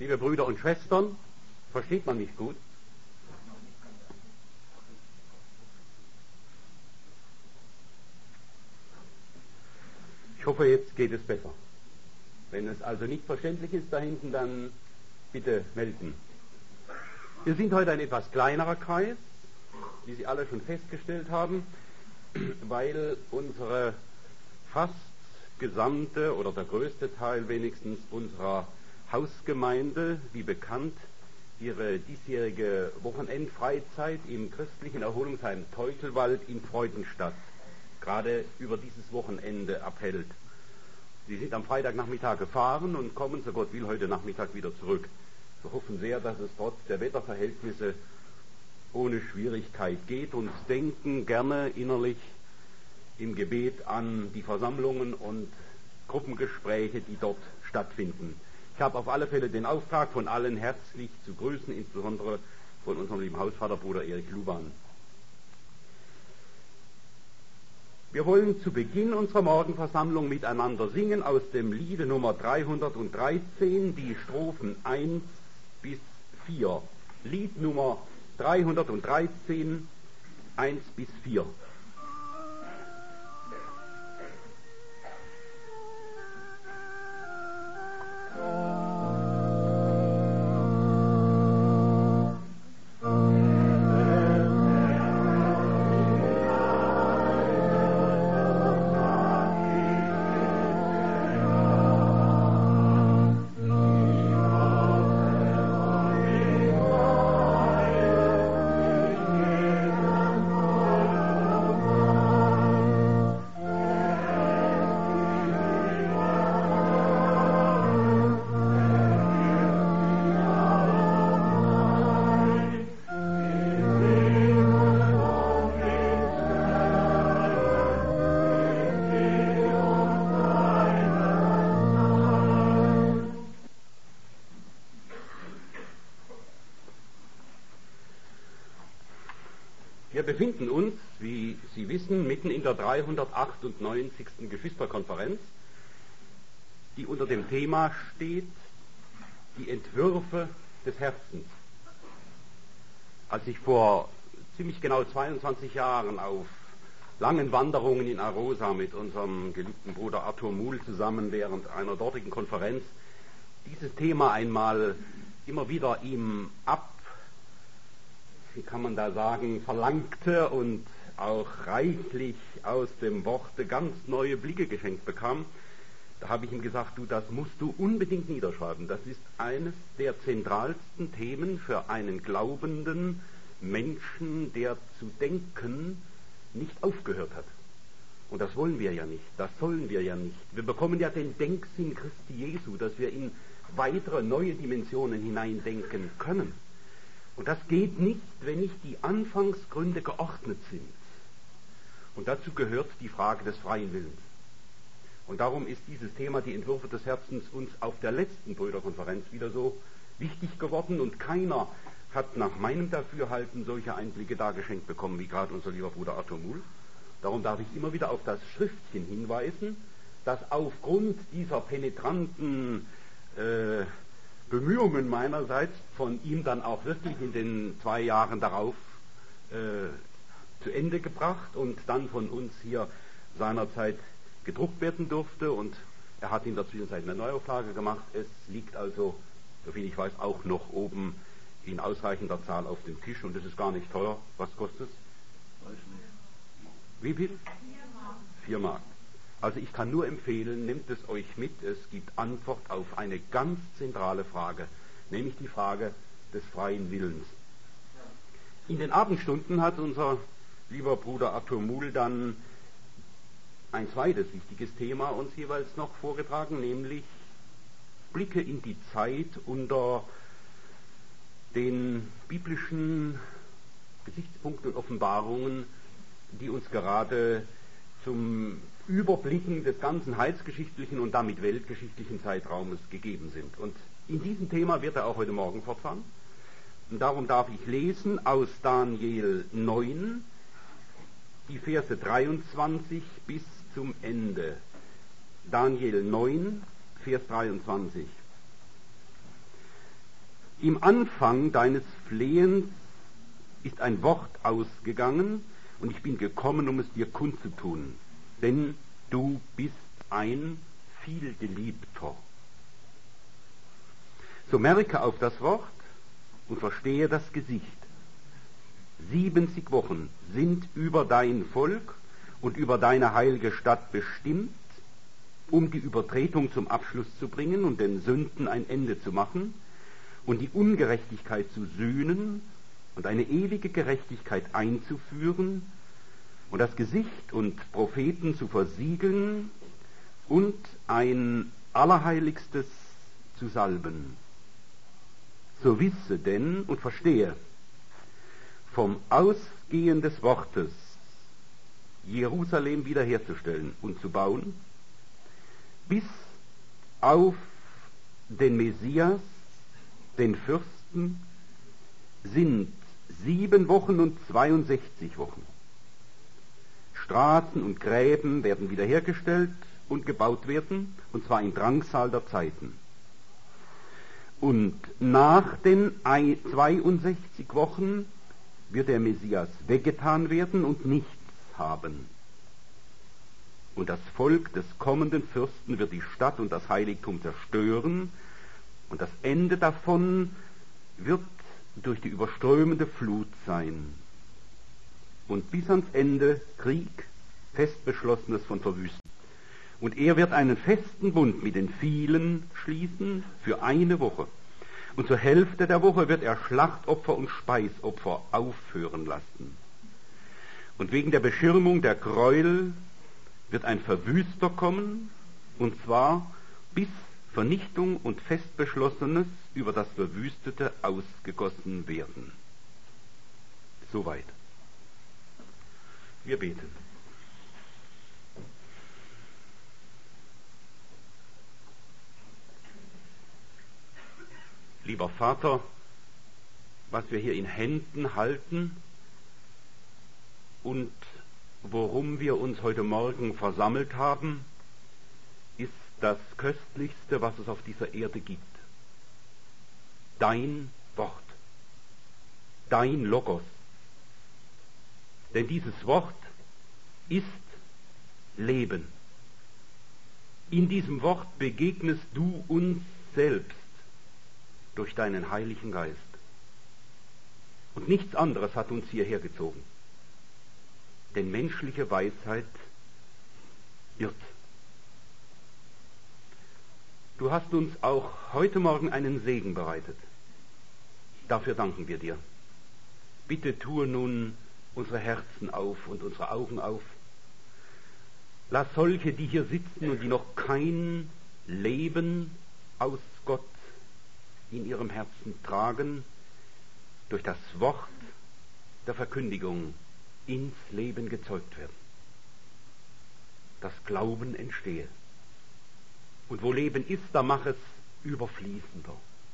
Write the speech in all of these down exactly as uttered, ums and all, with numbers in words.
Liebe Brüder und Schwestern, versteht man mich gut? Ich hoffe, jetzt geht es besser. Wenn es also nicht verständlich ist da hinten, dann bitte melden. Wir sind heute ein etwas kleinerer Kreis, wie Sie alle schon festgestellt haben, weil unsere fast gesamte oder der größte Teil wenigstens unserer Hausgemeinde, wie bekannt, ihre diesjährige Wochenendfreizeit im christlichen Erholungsheim Teuchelwald in Freudenstadt gerade über dieses Wochenende abhält. Sie sind am Freitagnachmittag gefahren und kommen, so Gott will, heute Nachmittag wieder zurück. Wir hoffen sehr, dass es trotz der Wetterverhältnisse ohne Schwierigkeit geht und denken gerne innerlich im Gebet an die Versammlungen und Gruppengespräche, die dort stattfinden. Ich habe auf alle Fälle den Auftrag, von allen herzlich zu grüßen, insbesondere von unserem lieben Hausvater, Bruder Erich Luban. Wir wollen zu Beginn unserer Morgenversammlung miteinander singen aus dem Liede Nummer dreihundertdreizehn, die Strophen eins bis vier. Lied Nummer dreihundertdreizehn, eins bis vier. Wir befinden uns, wie Sie wissen, mitten in der dreihundertachtundneunzigsten Geschwisterkonferenz, die unter dem Thema steht, die Entwürfe des Herzens. Als ich vor ziemlich genau zweiundzwanzig Jahren auf langen Wanderungen in Arosa mit unserem geliebten Bruder Arthur Muhl zusammen während einer dortigen Konferenz dieses Thema einmal immer wieder ihm ab wie kann man da sagen, verlangte und auch reichlich aus dem Worte ganz neue Blicke geschenkt bekam, da habe ich ihm gesagt, du, das musst du unbedingt niederschreiben. Das ist eines der zentralsten Themen für einen glaubenden Menschen, der zu denken nicht aufgehört hat. Und das wollen wir ja nicht, das sollen wir ja nicht. Wir bekommen ja den Denksinn Christi Jesu, dass wir in weitere neue Dimensionen hineindenken können. Und das geht nicht, wenn nicht die Anfangsgründe geordnet sind. Und dazu gehört die Frage des freien Willens. Und darum ist dieses Thema, die Entwürfe des Herzens, uns auf der letzten Brüderkonferenz wieder so wichtig geworden. Und keiner hat nach meinem Dafürhalten solche Einblicke dargeschenkt bekommen, wie gerade unser lieber Bruder Arthur Muhl. Darum darf ich immer wieder auf das Schriftchen hinweisen, das aufgrund dieser penetranten äh, Bemühungen meinerseits von ihm dann auch wirklich in den zwei Jahren darauf äh, zu Ende gebracht und dann von uns hier seinerzeit gedruckt werden durfte, und er hat in der Zwischenzeit eine Neuauflage gemacht. Es liegt also, soviel ich weiß, auch noch oben in ausreichender Zahl auf dem Tisch, und es ist gar nicht teuer. Was kostet es? Weiß nicht. Wie viel? Vier Mark. Vier Mark. Also ich kann nur empfehlen, nehmt es euch mit, es gibt Antwort auf eine ganz zentrale Frage, nämlich die Frage des freien Willens. In den Abendstunden hat unser lieber Bruder Arthur Muhl dann ein zweites wichtiges Thema uns jeweils noch vorgetragen, nämlich Blicke in die Zeit unter den biblischen Gesichtspunkten und Offenbarungen, die uns gerade zum Überblicken des ganzen heilsgeschichtlichen und damit weltgeschichtlichen Zeitraumes gegeben sind. Und in diesem Thema wird er auch heute Morgen fortfahren. Und darum darf ich lesen aus Daniel neun, die Verse dreiundzwanzig bis zum Ende. Daniel neun, Vers dreiundzwanzig. Im Anfang deines Flehens ist ein Wort ausgegangen, und ich bin gekommen, um es dir kundzutun, denn du bist ein vielgeliebter. So merke auf das Wort und verstehe das Gesicht. siebzig Wochen sind über dein Volk und über deine heilige Stadt bestimmt, um die Übertretung zum Abschluss zu bringen und den Sünden ein Ende zu machen und die Ungerechtigkeit zu sühnen und eine ewige Gerechtigkeit einzuführen und das Gesicht und Propheten zu versiegeln und ein Allerheiligstes zu salben. So wisse denn und verstehe, vom Ausgehen des Wortes Jerusalem wiederherzustellen und zu bauen, bis auf den Messias, den Fürsten, sind sieben Wochen und zweiundsechzig Wochen. Straßen und Gräben werden wiederhergestellt und gebaut werden, und zwar in Drangsal der Zeiten. Und nach den zweiundsechzig Wochen wird der Messias weggetan werden und nichts haben. Und das Volk des kommenden Fürsten wird die Stadt und das Heiligtum zerstören, und das Ende davon wird durch die überströmende Flut sein. Und bis ans Ende Krieg, festbeschlossenes von Verwüstung. Und er wird einen festen Bund mit den vielen schließen für eine Woche. Und zur Hälfte der Woche wird er Schlachtopfer und Speisopfer aufhören lassen. Und wegen der Beschirmung der Gräuel wird ein Verwüster kommen, und zwar bis Vernichtung und Festbeschlossenes über das Verwüstete ausgegossen werden. Soweit. Wir beten. Lieber Vater, was wir hier in Händen halten und worum wir uns heute Morgen versammelt haben, ist das Köstlichste, was es auf dieser Erde gibt. Dein Wort, dein Logos. Denn dieses Wort ist Leben. In diesem Wort begegnest du uns selbst durch deinen Heiligen Geist. Und nichts anderes hat uns hierher gezogen. Denn menschliche Weisheit irrt. Du hast uns auch heute Morgen einen Segen bereitet. Dafür danken wir dir. Bitte tue nun unsere Herzen auf und unsere Augen auf. Lass solche, die hier sitzen und die noch kein Leben aus Gott in ihrem Herzen tragen, durch das Wort der Verkündigung ins Leben gezeugt werden. Das Glauben entstehe. Und wo Leben ist, da mach es überfließender.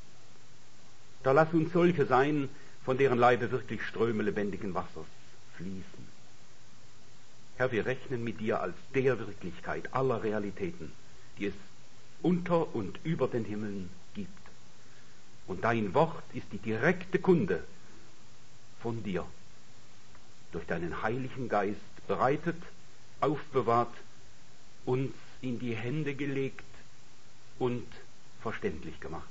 Da lass uns solche sein, von deren Leibe wirklich Ströme lebendigen Wassers fließen. Herr, wir rechnen mit dir als der Wirklichkeit aller Realitäten, die es unter und über den Himmeln gibt. Und dein Wort ist die direkte Kunde von dir, durch deinen Heiligen Geist bereitet, aufbewahrt, uns in die Hände gelegt und verständlich gemacht.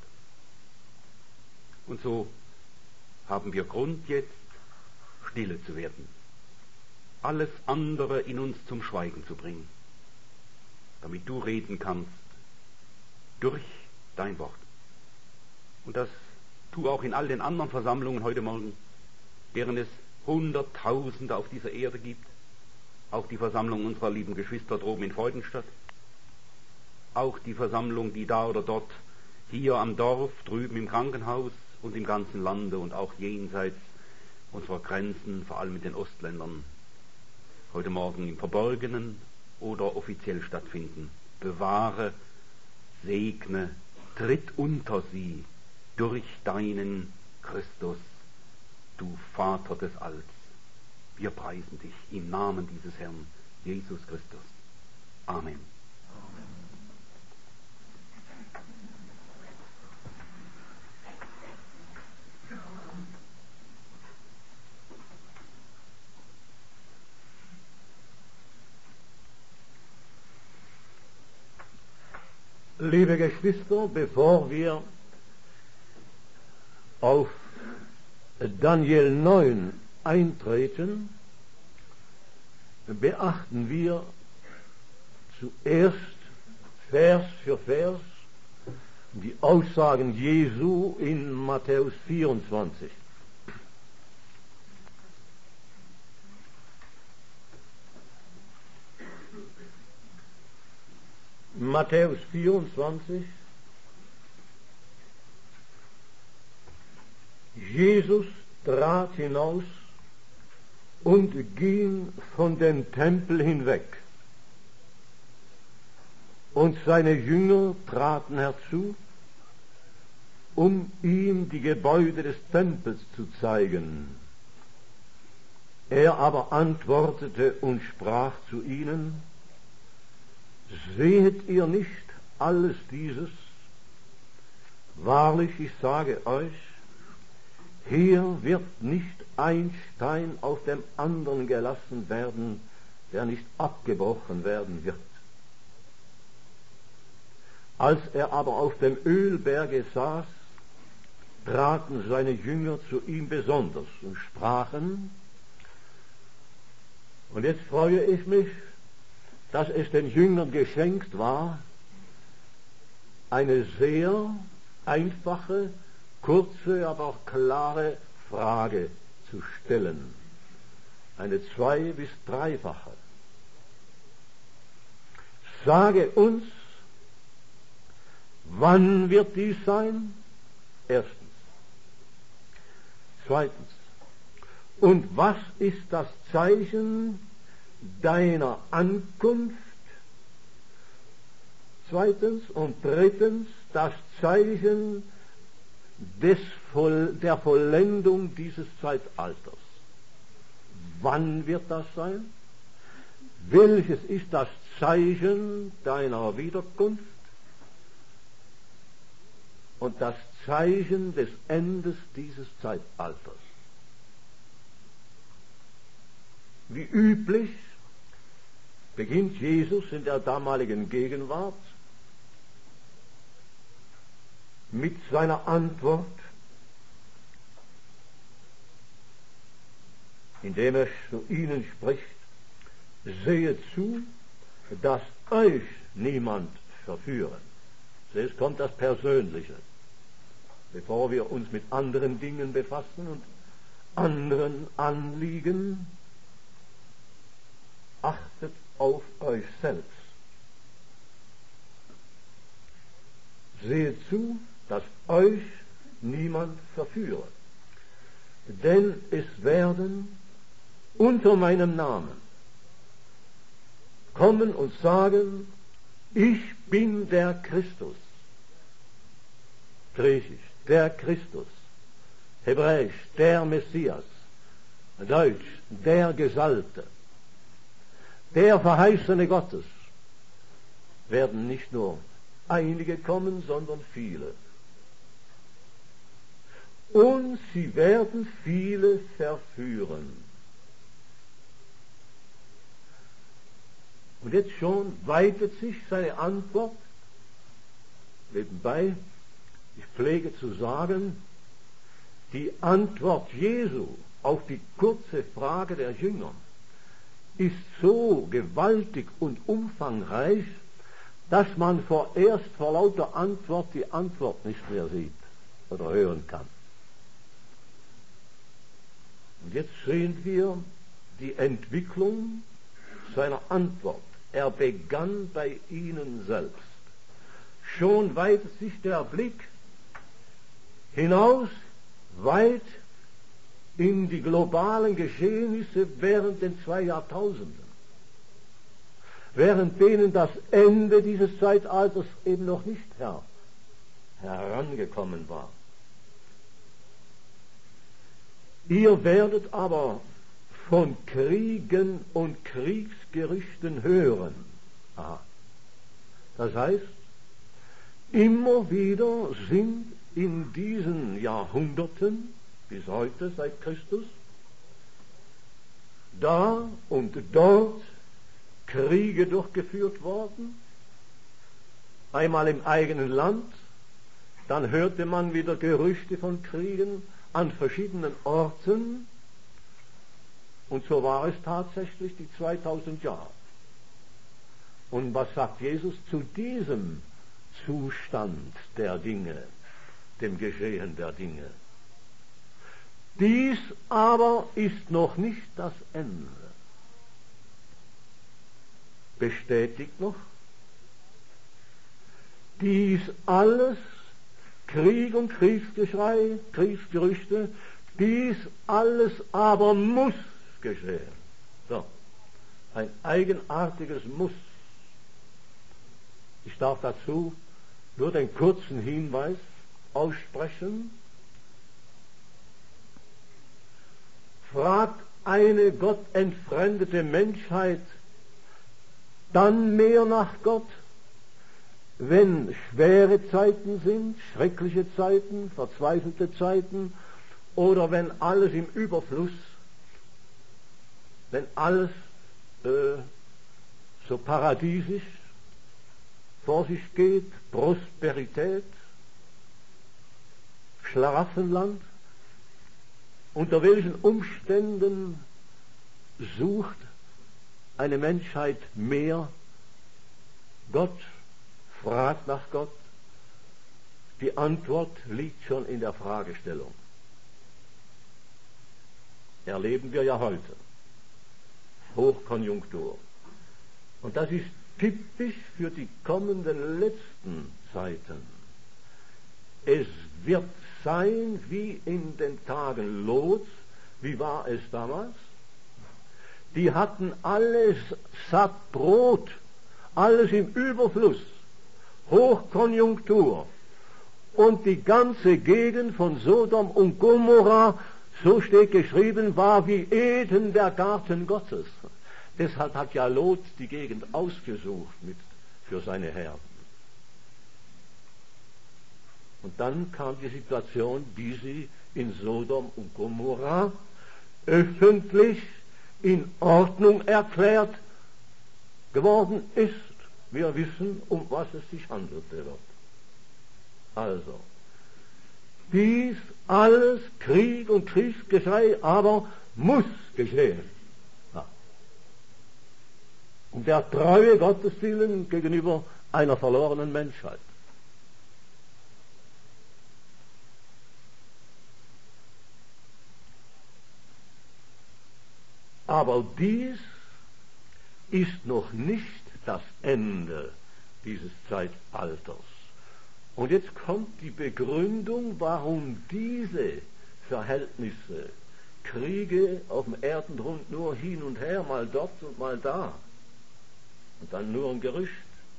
Und so haben wir Grund jetzt, stille zu werden, alles andere in uns zum Schweigen zu bringen, damit du reden kannst durch dein Wort. Und das tu auch in all den anderen Versammlungen heute Morgen, deren es Hunderttausende auf dieser Erde gibt, auch die Versammlung unserer lieben Geschwister droben in Freudenstadt, auch die Versammlung, die da oder dort, hier am Dorf, drüben im Krankenhaus und im ganzen Lande und auch jenseits unserer Grenzen, vor allem mit den Ostländern, heute Morgen im Verborgenen oder offiziell stattfinden. Bewahre, segne, tritt unter sie durch deinen Christus, du Vater des Alls. Wir preisen dich im Namen dieses Herrn, Jesus Christus. Amen. Liebe Geschwister, bevor wir auf Daniel neun eintreten, beachten wir zuerst Vers für Vers die Aussagen Jesu in Matthäus vierundzwanzig. Matthäus vierundzwanzig. Jesus trat hinaus und ging von dem Tempel hinweg. Und seine Jünger traten herzu, um ihm die Gebäude des Tempels zu zeigen. Er aber antwortete und sprach zu ihnen: Sehet ihr nicht alles dieses? Wahrlich, ich sage euch, hier wird nicht ein Stein auf dem anderen gelassen werden, der nicht abgebrochen werden wird. Als er aber auf dem Ölberge saß, traten seine Jünger zu ihm besonders und sprachen, und jetzt freue ich mich, dass es den Jüngern geschenkt war, eine sehr einfache, kurze, aber auch klare Frage zu stellen. Eine zwei- bis dreifache. Sage uns, wann wird dies sein? Erstens. Zweitens. Und was ist das Zeichen deiner Ankunft? Zweitens. Und drittens, das Zeichen des Voll, der Vollendung dieses Zeitalters. Wann wird das sein? Welches ist das Zeichen deiner Wiederkunft? Und das Zeichen des Endes dieses Zeitalters. Wie üblich beginnt Jesus in der damaligen Gegenwart mit seiner Antwort, indem er zu ihnen spricht: Sehet zu, dass euch niemand verführe. Es kommt das Persönliche, bevor wir uns mit anderen Dingen befassen und anderen Anliegen. Achtet auf euch selbst. Seht zu, dass euch niemand verführe. Denn es werden unter meinem Namen kommen und sagen, ich bin der Christus. Griechisch, der Christus. Hebräisch, der Messias. Deutsch, der Gesalbte. Der Verheißene Gottes. Werden nicht nur einige kommen, sondern viele. Und sie werden viele verführen. Und jetzt schon weitet sich seine Antwort. Nebenbei, ich pflege zu sagen, die Antwort Jesu auf die kurze Frage der Jünger ist so gewaltig und umfangreich, dass man vorerst vor lauter Antwort die Antwort nicht mehr sieht oder hören kann. Und jetzt sehen wir die Entwicklung seiner Antwort. Er begann bei ihnen selbst. Schon weitet sich der Blick hinaus, weit in die globalen Geschehnisse während den zwei Jahrtausenden, während denen das Ende dieses Zeitalters eben noch nicht her herangekommen war. Ihr werdet aber von Kriegen und Kriegsgerüchten hören. Aha. Das heißt, immer wieder sind in diesen Jahrhunderten, bis heute seit Christus, da und dort Kriege durchgeführt worden, einmal im eigenen Land, dann hörte man wieder Gerüchte von Kriegen an verschiedenen Orten, und so war es tatsächlich die zweitausend Jahre. Und was sagt Jesus zu diesem Zustand der Dinge, dem Geschehen der Dinge? Dies aber ist noch nicht das Ende. Bestätigt noch, dies alles, Krieg und Kriegsgeschrei, Kriegsgerüchte, dies alles aber muss geschehen. So, ein eigenartiges Muss. Ich darf dazu nur den kurzen Hinweis aussprechen. Fragt eine gottentfremdete Menschheit dann mehr nach Gott, wenn schwere Zeiten sind, schreckliche Zeiten, verzweifelte Zeiten, oder wenn alles im Überfluss, wenn alles äh, so paradiesisch vor sich geht, Prosperität, Schlaraffenland? Unter welchen Umständen sucht eine Menschheit mehr Gott, fragt nach Gott? Die Antwort liegt schon in der Fragestellung. Erleben wir ja heute. Hochkonjunktur. Und das ist typisch für die kommenden letzten Zeiten. Es wird sein wie in den Tagen Lots. Wie war es damals? Die hatten alles satt Brot, alles im Überfluss, Hochkonjunktur. Und die ganze Gegend von Sodom und Gomorra, so steht geschrieben, war wie Eden, der Garten Gottes. Deshalb hat ja Lot die Gegend ausgesucht mit, für seine Herden. Und dann kam die Situation, wie sie in Sodom und Gomorra öffentlich in Ordnung erklärt geworden ist. Wir wissen, um was es sich handelte. Also, dies alles, Krieg und Kriegsgeschrei, aber muss geschehen. Ja. Um der Treue Gottes willen gegenüber einer verlorenen Menschheit. Aber dies ist noch nicht das Ende dieses Zeitalters. Und jetzt kommt die Begründung, warum diese Verhältnisse, Kriege auf dem Erdenrund nur hin und her, mal dort und mal da, und dann nur ein Gerücht.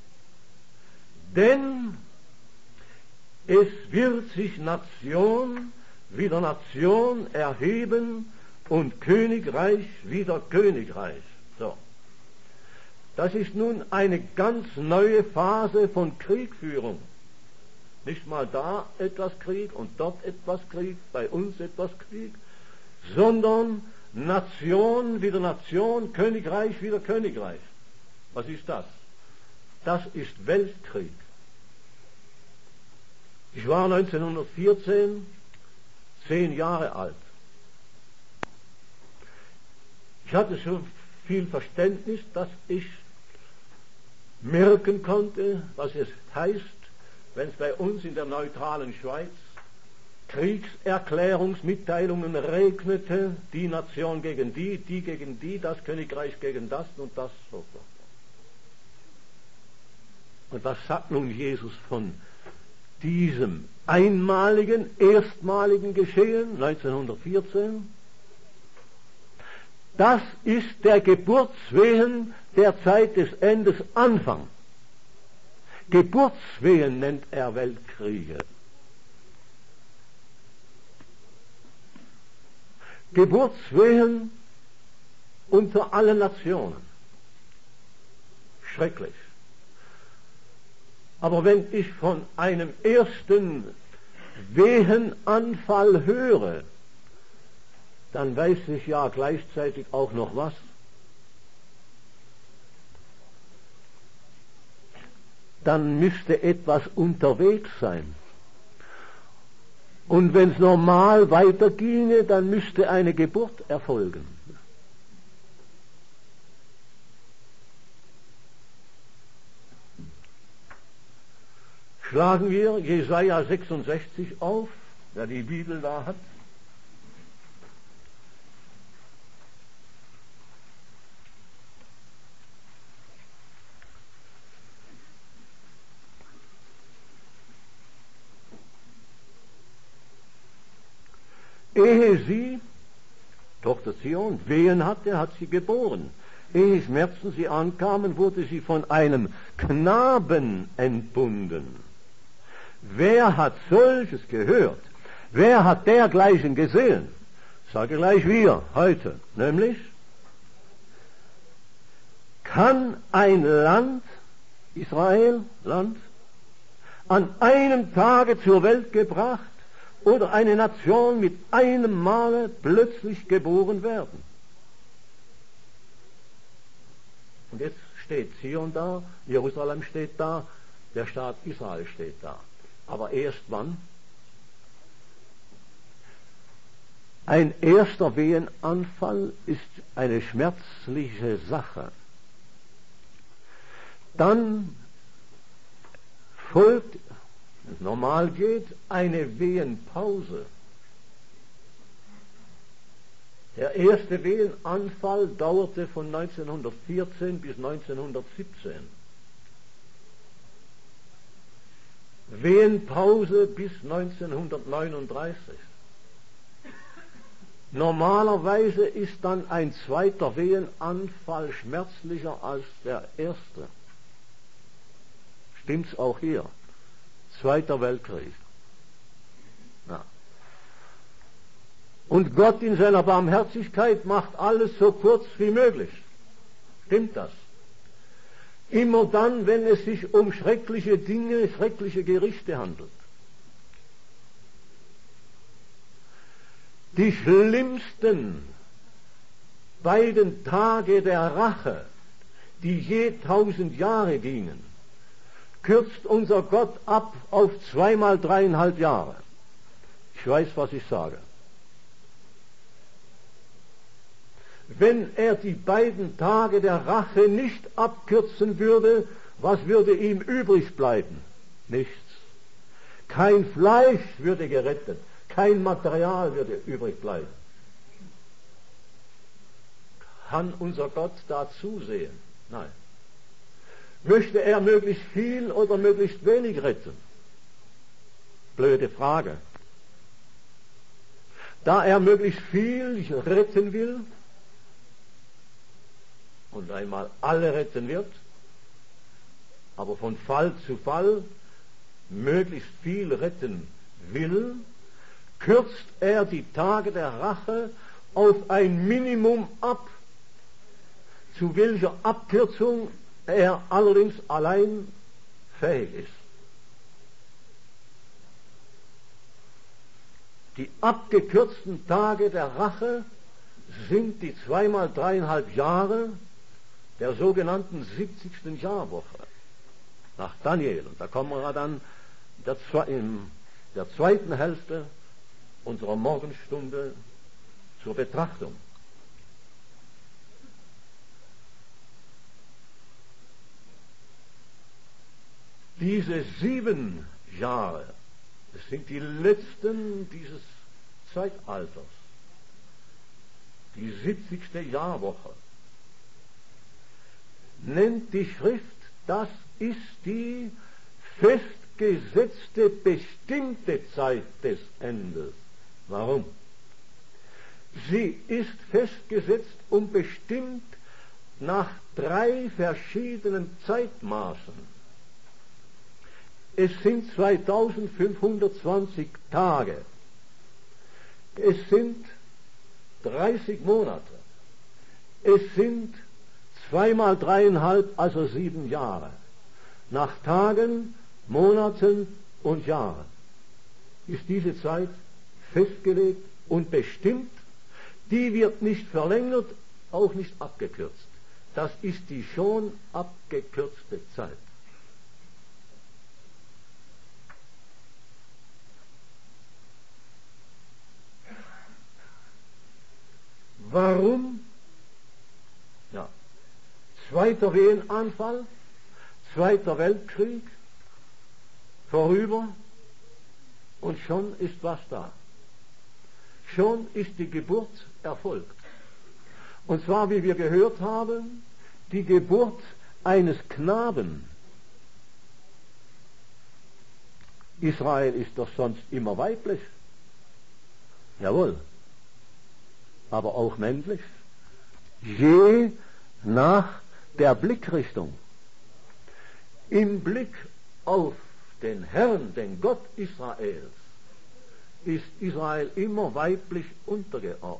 Denn es wird sich Nation wieder Nation erheben und Königreich wieder Königreich. So. Das ist nun eine ganz neue Phase von Kriegführung. Nicht mal da etwas Krieg und dort etwas Krieg, bei uns etwas Krieg, sondern Nation wieder Nation, Königreich wieder Königreich. Was ist das? Das ist Weltkrieg. Ich war neunzehnhundertvierzehn zehn Jahre alt. Ich hatte so viel Verständnis, dass ich merken konnte, was es heißt, wenn es bei uns in der neutralen Schweiz Kriegserklärungsmitteilungen regnete, die Nation gegen die, die gegen die, das Königreich gegen das und das so. Und was sagt nun Jesus von diesem einmaligen, erstmaligen Geschehen neunzehnhundertvierzehn? Das ist der Geburtswehen der Zeit des Endes Anfang. Geburtswehen nennt er Weltkriege. Geburtswehen unter allen Nationen. Schrecklich. Aber wenn ich von einem ersten Wehenanfall höre, dann weiß ich ja gleichzeitig auch noch was. dann müsste etwas unterwegs sein. Und wenn es normal weiterginge, dann müsste eine Geburt erfolgen. Schlagen wir Jesaja sechsundsechzig auf, wer die Bibel da hat. Ehe sie, Tochter Zion, Wehen hatte, hat sie geboren. Ehe Schmerzen sie ankamen, wurde sie von einem Knaben entbunden. Wer hat solches gehört? Wer hat dergleichen gesehen? Sage gleich wir heute, nämlich kann ein Land, Israel, Land, an einem Tage zur Welt gebracht oder eine Nation mit einem Male plötzlich geboren werden? Und jetzt steht Zion da, Jerusalem steht da, der Staat Israel steht da. Aber erst wann? Ein erster Wehenanfall ist eine schmerzliche Sache. Dann folgt, wenn es normal geht, eine Wehenpause. Der erste Wehenanfall dauerte von neunzehnhundertvierzehn bis neunzehnhundertsiebzehn. Wehenpause bis neunzehnhundertneununddreißig. Normalerweise ist dann ein zweiter Wehenanfall schmerzlicher als der erste. Stimmt's auch hier? Zweiter Weltkrieg. Ja. Und Gott in seiner Barmherzigkeit macht alles so kurz wie möglich. Stimmt das? Immer dann, wenn es sich um schreckliche Dinge, schreckliche Gerichte handelt. Die schlimmsten beiden Tage der Rache, die je tausend Jahre gingen, kürzt unser Gott ab auf zweimal dreieinhalb Jahre. Ich weiß, was ich sage. Wenn er die beiden Tage der Rache nicht abkürzen würde, was würde ihm übrig bleiben? Nichts. Kein Fleisch würde gerettet, kein Material würde übrig bleiben. Kann unser Gott da zusehen? Nein. Möchte er möglichst viel oder möglichst wenig retten? Blöde Frage. Da er möglichst viel retten will und einmal alle retten wird, aber von Fall zu Fall möglichst viel retten will, kürzt er die Tage der Rache auf ein Minimum ab, zu welcher Abkürzung er allerdings allein fähig ist. Die abgekürzten Tage der Rache sind die zweimal dreieinhalb Jahre der sogenannten siebzigsten Jahrwoche nach Daniel. Und da kommen wir dann in der zweiten Hälfte unserer Morgenstunde zur Betrachtung. Diese sieben Jahre, das sind die letzten dieses Zeitalters, die siebzigste Jahrwoche, nennt die Schrift, das ist die festgesetzte, bestimmte Zeit des Endes. Warum? Sie ist festgesetzt und bestimmt nach drei verschiedenen Zeitmaßen. Es sind zweitausendfünfhundertzwanzig Tage. Es sind dreißig Monate. Es sind zweimal dreieinhalb, also sieben Jahre. Nach Tagen, Monaten und Jahren ist diese Zeit festgelegt und bestimmt. Die wird nicht verlängert, auch nicht abgekürzt. Das ist die schon abgekürzte Zeit. Warum? Ja. Zweiter Wehenanfall, Zweiter Weltkrieg, vorüber, und schon ist was da. Schon ist die Geburt erfolgt. Und zwar, wie wir gehört haben, die Geburt eines Knaben. Israel ist doch sonst immer weiblich. Jawohl. Aber auch männlich. Je nach der Blickrichtung. Im Blick auf den Herrn, den Gott Israels, ist Israel immer weiblich untergeordnet.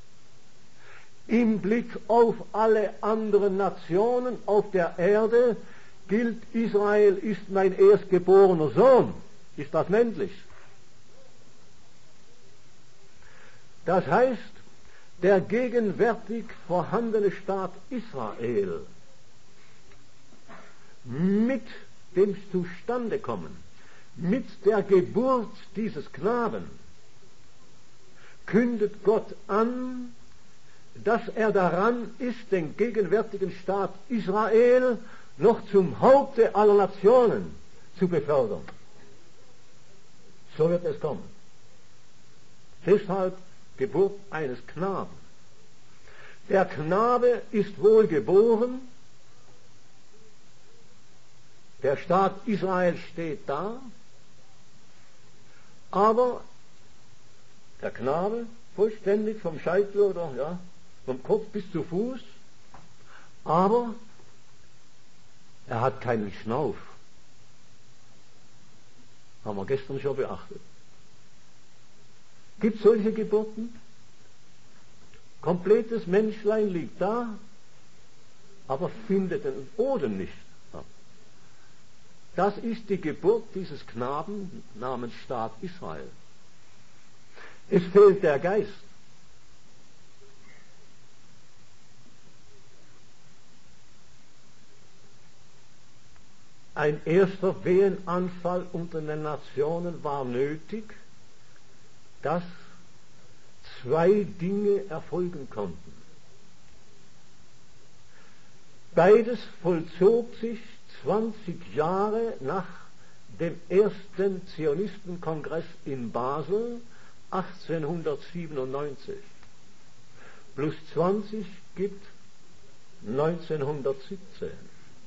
Im Blick auf alle anderen Nationen auf der Erde gilt, Israel ist mein erstgeborener Sohn. Ist das männlich? Das heißt, der gegenwärtig vorhandene Staat Israel mit dem Zustandekommen, mit der Geburt dieses Knaben, kündet Gott an, dass er daran ist, den gegenwärtigen Staat Israel noch zum Haupte aller Nationen zu befördern. So wird es kommen. Deshalb Geburt eines Knaben. Der Knabe ist wohl geboren, der Staat Israel steht da, aber der Knabe vollständig vom Scheitel oder ja, vom Kopf bis zu Fuß, aber er hat keinen Schnauf. Haben wir gestern schon beachtet. Gibt es solche Geburten? Komplettes Menschlein liegt da, aber findet den Boden nicht. Das ist die Geburt dieses Knaben namens Staat Israel. Es fehlt der Geist. Ein erster Wehenanfall unter den Nationen war nötig, dass zwei Dinge erfolgen konnten. Beides vollzog sich zwanzig Jahre nach dem ersten Zionistenkongress in Basel achtzehnhundertsiebenundneunzig. Plus zwanzig gibt neunzehnhundertsiebzehn.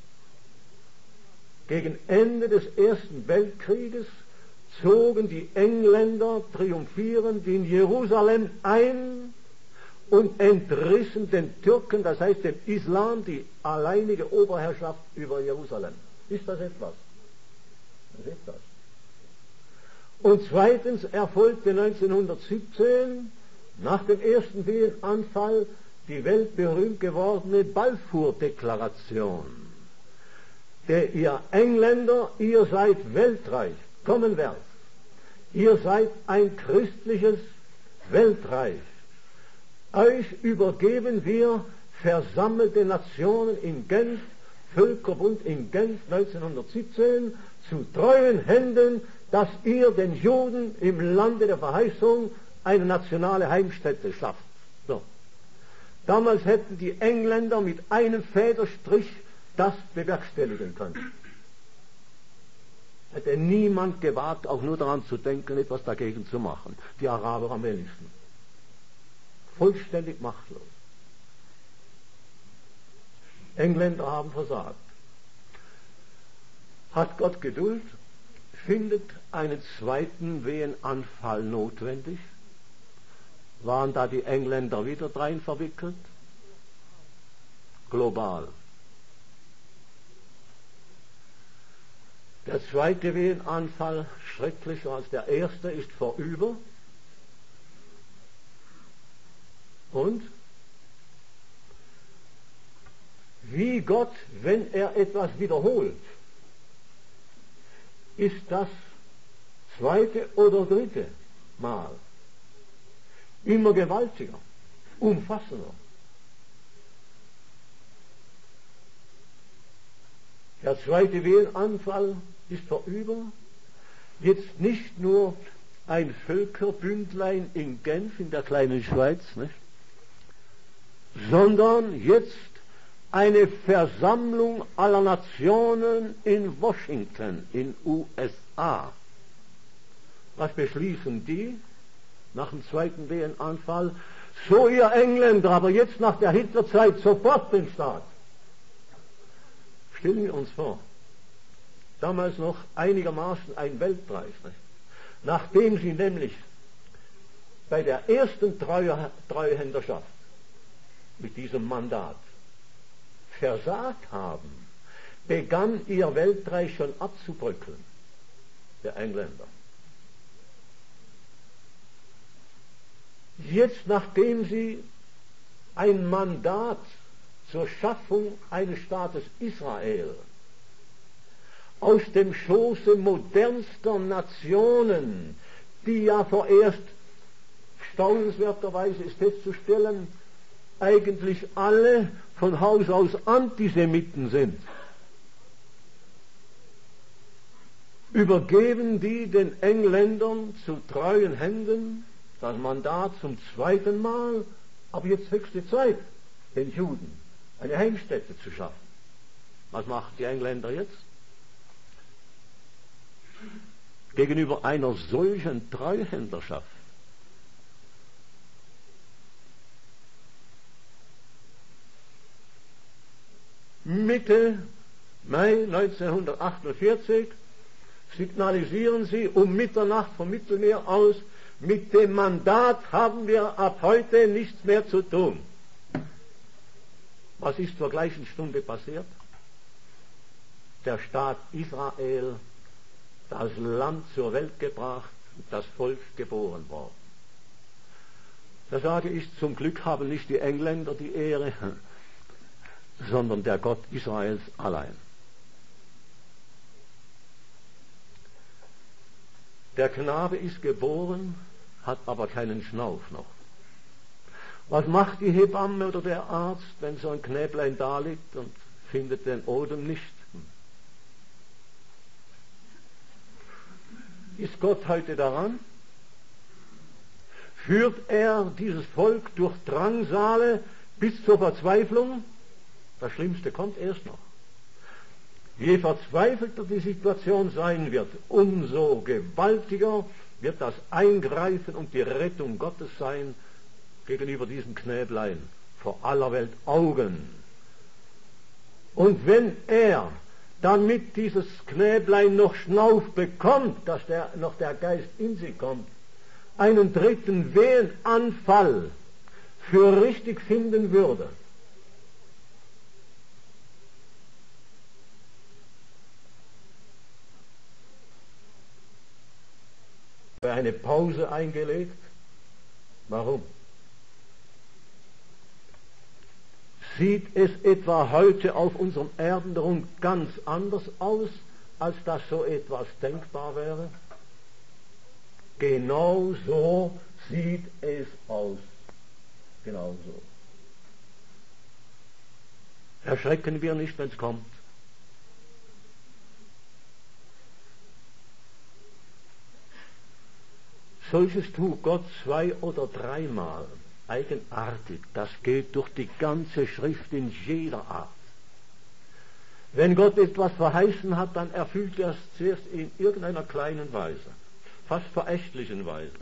Gegen Ende des Ersten Weltkrieges zogen die Engländer triumphierend in Jerusalem ein und entrissen den Türken, das heißt dem Islam, die alleinige Oberherrschaft über Jerusalem. Ist das etwas? Was ist das? Und zweitens erfolgte neunzehnhundertsiebzehn nach dem ersten Wehenanfall die weltberühmt gewordene Balfour-Deklaration, der ihr Engländer, ihr seid weltreich, Commonwealth, ihr seid ein christliches Weltreich. Euch übergeben wir versammelte Nationen in Genf, Völkerbund in Genf neunzehnhundertsiebzehn, zu treuen Händen, dass ihr den Juden im Lande der Verheißung eine nationale Heimstätte schafft. So. Damals hätten die Engländer mit einem Federstrich das bewerkstelligen können. Hätte niemand gewagt, auch nur daran zu denken, etwas dagegen zu machen. Die Araber am wenigsten. Vollständig machtlos. Engländer haben versagt. Hat Gott Geduld? Findet einen zweiten Wehenanfall notwendig? Waren da die Engländer wieder drein verwickelt? Global. Der zweite Wehenanfall, schrecklicher als der erste, ist vorüber. Und wie Gott, wenn er etwas wiederholt, ist das zweite oder dritte Mal immer gewaltiger, umfassender. Der zweite Wehenanfall ist vorüber. Jetzt nicht nur ein Völkerbündlein in Genf, in der kleinen Schweiz, nicht? sondern jetzt eine Versammlung aller Nationen in Washington, in U S A. Was beschließen die nach dem zweiten Wehenanfall? So, ihr Engländer, aber jetzt nach der Hitlerzeit sofort den Staat. Stellen wir uns vor, damals noch einigermaßen ein Weltpreis, nicht? Nachdem sie nämlich bei der ersten Treuhänderschaft mit diesem Mandat versagt haben, begann ihr Weltreich schon abzubröckeln, der Engländer. Jetzt, nachdem sie ein Mandat zur Schaffung eines Staates Israel aus dem Schoße modernster Nationen, die ja vorerst, staunenswerterweise ist festzustellen, eigentlich alle von Haus aus Antisemiten sind, übergeben die den Engländern zu treuen Händen das Mandat zum zweiten Mal, aber jetzt höchste Zeit, den Juden eine Heimstätte zu schaffen. Was macht die Engländer jetzt? Gegenüber einer solchen Treuhänderschaft Mitte Mai neunzehnhundertachtundvierzig signalisieren sie um Mitternacht vom Mittelmeer aus: Mit dem Mandat haben wir ab heute nichts mehr zu tun. Was ist zur gleichen Stunde passiert? Der Staat Israel, das Land zur Welt gebracht, das Volk geboren worden. Da sage ich, zum Glück haben nicht die Engländer die Ehre, sondern der Gott Israels allein. Der Knabe ist geboren, hat aber keinen Schnauf noch. Was macht die Hebamme oder der Arzt, wenn so ein Knäblein da liegt und findet den Odem nicht? Ist Gott heute daran? Führt er dieses Volk durch Drangsale bis zur Verzweiflung? Das Schlimmste kommt erst noch. Je verzweifelter die Situation sein wird, umso gewaltiger wird das Eingreifen und die Rettung Gottes sein gegenüber diesem Knäblein vor aller Welt Augen. Und wenn er, damit dieses Knäblein noch Schnauf bekommt, dass der, noch der Geist in sie kommt, einen dritten Wehenanfall für richtig finden würde, eine Pause eingelegt. Warum? Sieht es etwa heute auf unserem Erdenrund ganz anders aus, als dass so etwas denkbar wäre? Genau so sieht es aus. Genau so. Erschrecken wir nicht, wenn es kommt. Solches tut Gott zwei oder dreimal, eigenartig. Das geht durch die ganze Schrift in jeder Art. Wenn Gott etwas verheißen hat, dann erfüllt er es zuerst in irgendeiner kleinen Weise, fast verächtlichen Weise.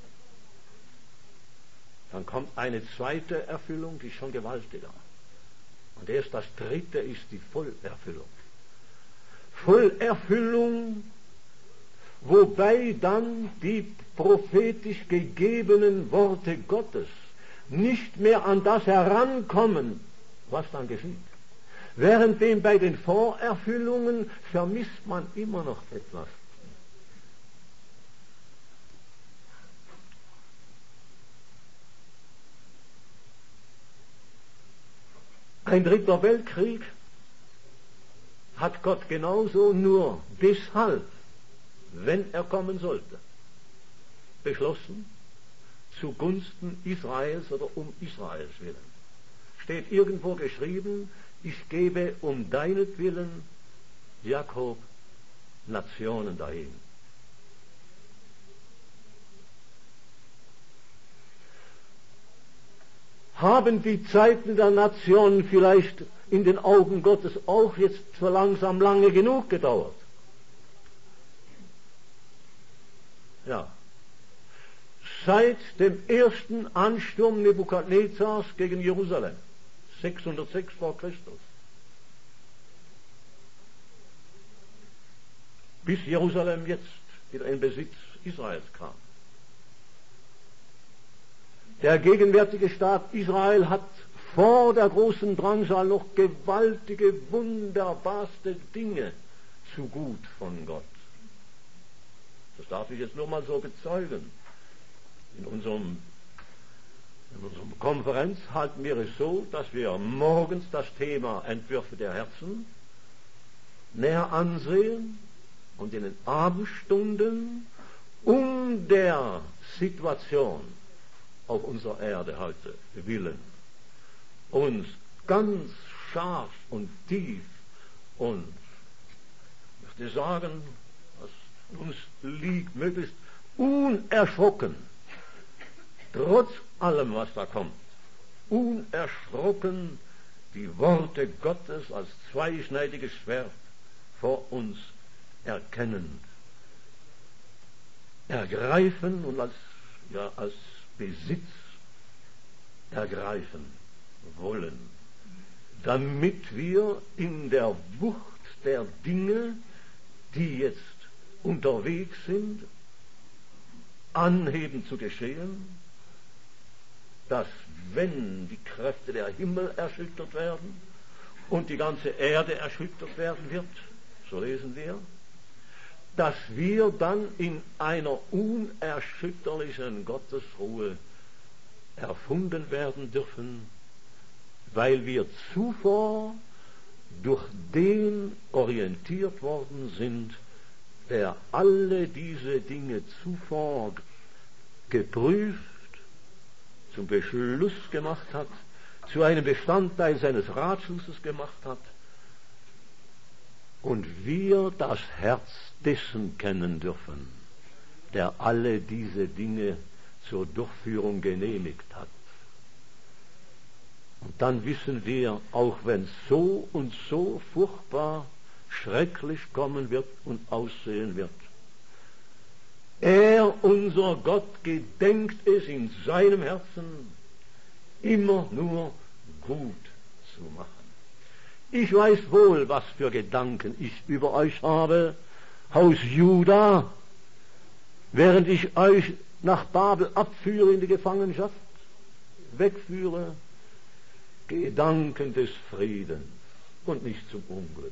Dann kommt eine zweite Erfüllung, die ist schon gewaltiger. Und erst das dritte ist die Vollerfüllung. Vollerfüllung, wobei dann die prophetisch gegebenen Worte Gottes nicht mehr an das herankommen, was dann geschieht. Währenddem bei den Vorerfüllungen vermisst man immer noch etwas. Ein dritter Weltkrieg hat Gott genauso nur deshalb, wenn er kommen sollte, beschlossen, zugunsten Israels oder um Israels willen. Steht irgendwo geschrieben, ich gebe um deinetwillen Jakob Nationen dahin. haben die Zeiten der Nation vielleicht in den Augen Gottes auch jetzt so langsam lange genug gedauert? Ja. Seit dem ersten Ansturm Nebukadnezars gegen Jerusalem, sechshundertsechs vor Christus, bis Jerusalem jetzt wieder in Besitz Israels kam. Der gegenwärtige Staat Israel hat vor der großen Drangsal noch gewaltige, wunderbarste Dinge zu gut von Gott. Das darf ich jetzt nur mal so bezeugen. In unserem, in unserem Konferenz halten wir es so, dass wir morgens das Thema Entwürfe der Herzen näher ansehen und in den Abendstunden um der Situation auf unserer Erde heute willen uns ganz scharf und tief und ich möchte sagen, was uns liegt, möglichst unerschrocken, trotz allem, was da kommt, unerschrocken die Worte Gottes als zweischneidiges Schwert vor uns erkennen, ergreifen und als, ja, als Besitz ergreifen wollen, damit wir in der Wucht der Dinge, die jetzt unterwegs sind, anheben zu geschehen, dass wenn die Kräfte der Himmel erschüttert werden und die ganze Erde erschüttert werden wird, so lesen wir, dass wir dann in einer unerschütterlichen Gottesruhe erfunden werden dürfen, weil wir zuvor durch den orientiert worden sind, der alle diese Dinge zuvor geprüft, zum Beschluss gemacht hat, zu einem Bestandteil seines Ratschlusses gemacht hat, und wir das Herz dessen kennen dürfen, der alle diese Dinge zur Durchführung genehmigt hat. Und dann wissen wir, auch wenn es so und so furchtbar schrecklich kommen wird und aussehen wird, er, unser Gott, gedenkt es in seinem Herzen immer nur gut zu machen. Ich weiß wohl, was für Gedanken ich über euch habe, Haus Juda, während ich euch nach Babel abführe in die Gefangenschaft, wegführe, Gedanken des Friedens und nicht zum Unglück.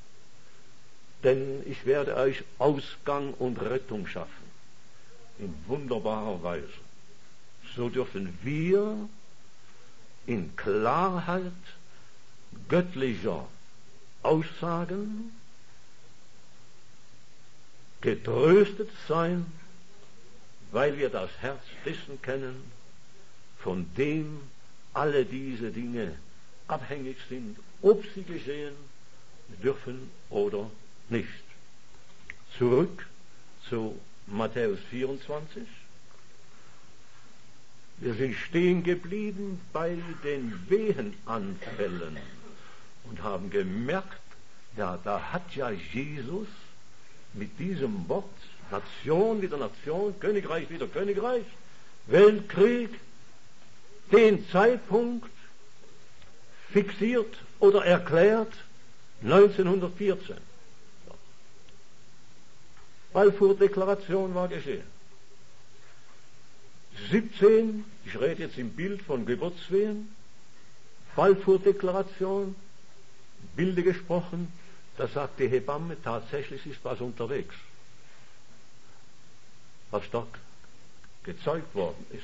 Denn ich werde euch Ausgang und Rettung schaffen, in wunderbarer Weise. So dürfen wir in Klarheit göttlicher Aussagen getröstet sein, weil wir das Herz dessen kennen, von dem alle diese Dinge abhängig sind, ob sie geschehen dürfen oder nicht. Zurück zu Matthäus vierundzwanzig. Wir sind stehen geblieben bei den Wehenanfällen und haben gemerkt, ja, da hat ja Jesus mit diesem Wort Nation wieder Nation, Königreich wieder Königreich, Weltkrieg, den Zeitpunkt fixiert oder erklärt neunzehnhundertvierzehn. Balfour-Deklaration war geschehen. siebzehn, ich rede jetzt im Bild von Geburtswehen, Balfour-Deklaration, Bilde gesprochen, da sagt die Hebamme, tatsächlich ist was unterwegs, was dort gezeugt worden ist.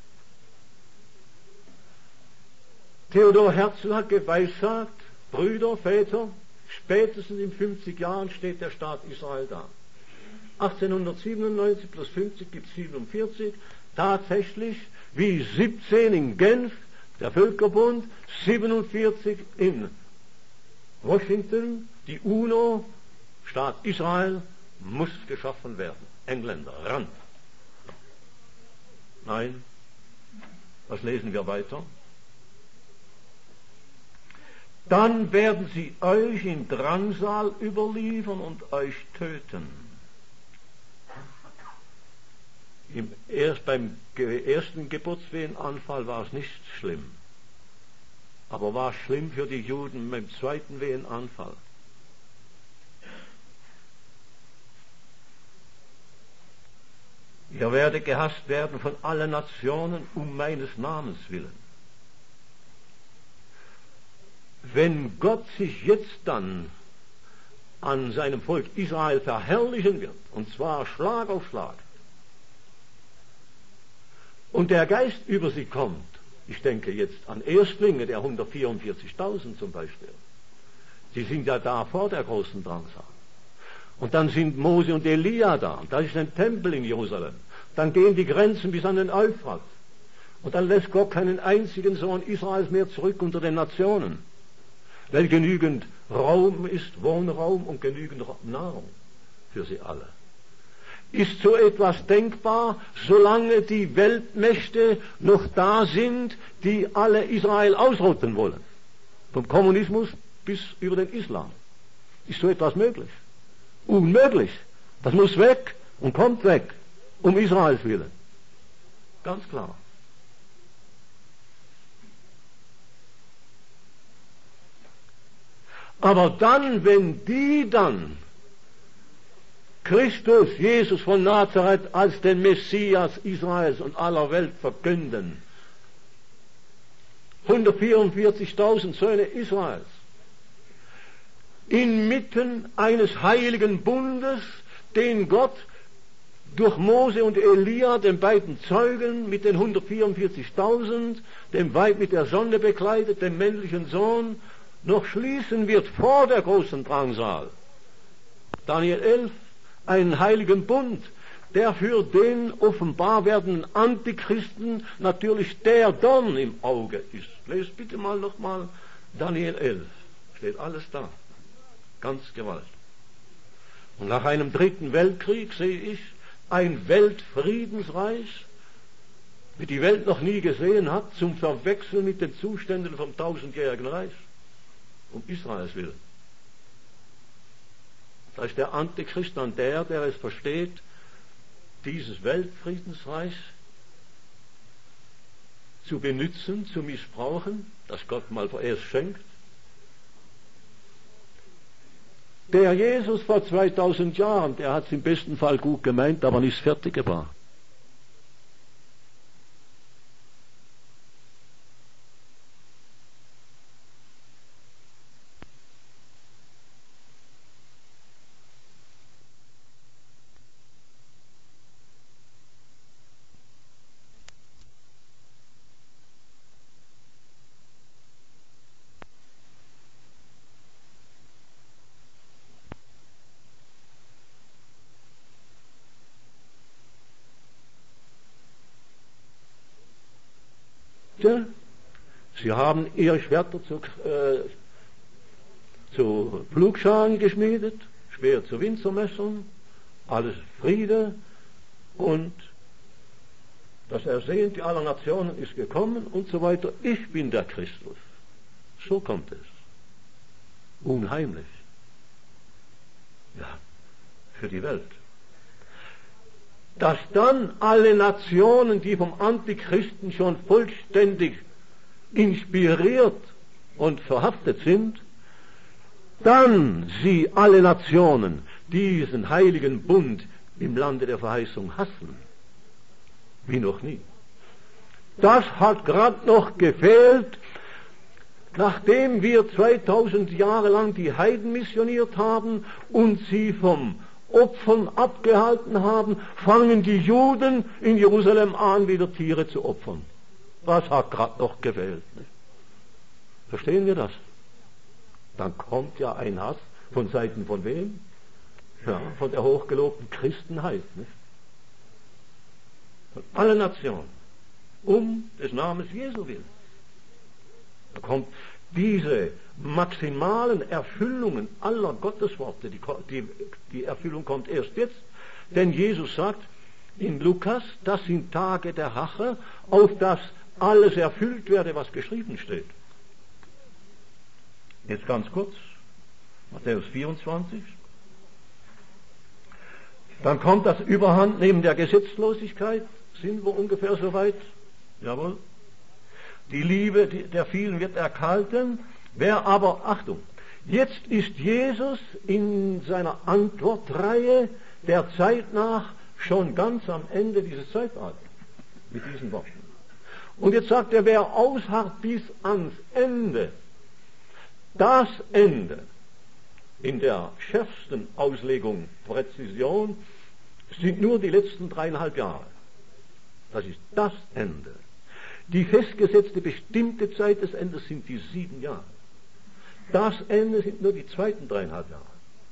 Theodor Herzl hat geweissagt, Brüder, Väter, spätestens in fünfzig Jahren steht der Staat Israel da. achtzehnhundertsiebenundneunzig plus fünfzig gibt siebenundvierzig, tatsächlich wie siebzehn in Genf, der Völkerbund, siebenundvierzig in Washington, die UNO, Staat Israel muss geschaffen werden. Engländer, ran. Nein, was lesen wir weiter? dann werden sie euch in Drangsal überliefern und euch töten. Im, erst beim ersten Geburtswehenanfall war es nicht schlimm, aber war schlimm für die Juden beim zweiten Wehenanfall. Ihr werdet gehasst werden von allen Nationen um meines Namens willen. Wenn Gott sich jetzt dann an seinem Volk Israel verherrlichen wird, und zwar Schlag auf Schlag, und der Geist über sie kommt, ich denke jetzt an Erstlinge der hundertvierundvierzigtausend zum Beispiel, sie sind ja da vor der großen Drangsal. Und dann sind Mose und Elia da. Und da ist ein Tempel in Jerusalem. Dann gehen die Grenzen bis an den Euphrat. Und dann lässt Gott keinen einzigen Sohn Israels mehr zurück unter den Nationen. Weil genügend Raum ist, Wohnraum und genügend Nahrung für sie alle. Ist so etwas denkbar, solange die Weltmächte noch da sind, die alle Israel ausrotten wollen? Vom Kommunismus bis über den Islam. Ist so etwas möglich? Unmöglich. Das muss weg und kommt weg, um Israels willen. Ganz klar. Aber dann, wenn die dann Christus, Jesus von Nazareth, als den Messias Israels und aller Welt verkünden, hundertvierundvierzigtausend Söhne Israels, inmitten eines heiligen Bundes, den Gott durch Mose und Elia, den beiden Zeugen, mit den hundertvierundvierzigtausend, dem Weib mit der Sonne bekleidet, dem männlichen Sohn, noch schließen wird vor der großen Drangsal. Daniel elf, einen heiligen Bund, der für den offenbar werdenden Antichristen natürlich der Dorn im Auge ist. Lest bitte mal nochmal Daniel elf, steht alles da. Ganz gewaltig. Und nach einem dritten Weltkrieg sehe ich ein Weltfriedensreich, wie die Welt noch nie gesehen hat, zum Verwechseln mit den Zuständen vom tausendjährigen Reich, um Israels willen. Da ist der Antichrist dann der, der es versteht, dieses Weltfriedensreich zu benutzen, zu missbrauchen, das Gott mal vorerst schenkt. Der Jesus vor zweitausend Jahren, der hat es im besten Fall gut gemeint, aber nicht fertig gebracht. Sie haben ihre Schwerter zu, äh, zu Pflugscharen geschmiedet, Speer zu Winzermessern, alles Friede, und das Ersehen aller Nationen ist gekommen und so weiter. Ich bin der Christus. So kommt es. Unheimlich. Ja, für die Welt. Dass dann alle Nationen, die vom Antichristen schon vollständig inspiriert und verhaftet sind, dann sie alle Nationen diesen heiligen Bund im Lande der Verheißung hassen, wie noch nie. Das hat gerade noch gefehlt, nachdem wir zweitausend Jahre lang die Heiden missioniert haben und sie vom Opfern abgehalten haben, fangen die Juden in Jerusalem an, wieder Tiere zu opfern. Das hat gerade noch gefehlt. Nicht? Verstehen wir das? Dann kommt ja ein Hass von Seiten von wem? Ja, von der hochgelobten Christenheit. Nicht? Von allen Nationen. Um des Namens Jesu willen. Da kommt diese maximalen Erfüllungen aller Gottesworte, die, die, die Erfüllung kommt erst jetzt, denn Jesus sagt in Lukas, das sind Tage der Rache, auf das alles erfüllt werde, was geschrieben steht. Jetzt ganz kurz, Matthäus vierundzwanzig. Dann kommt das Überhandnehmen der Gesetzlosigkeit. Sind wir ungefähr so weit? Jawohl. Die Liebe der vielen wird erkalten. Wer aber, Achtung, jetzt ist Jesus in seiner Antwortreihe der Zeit nach schon ganz am Ende dieses Zeitalters mit diesen Worten. Und jetzt sagt er, wer ausharrt bis ans Ende, das Ende, in der schärfsten Auslegung, Präzision, sind nur die letzten dreieinhalb Jahre. Das ist das Ende. Die festgesetzte bestimmte Zeit des Endes sind die sieben Jahre. Das Ende sind nur die zweiten dreieinhalb Jahre.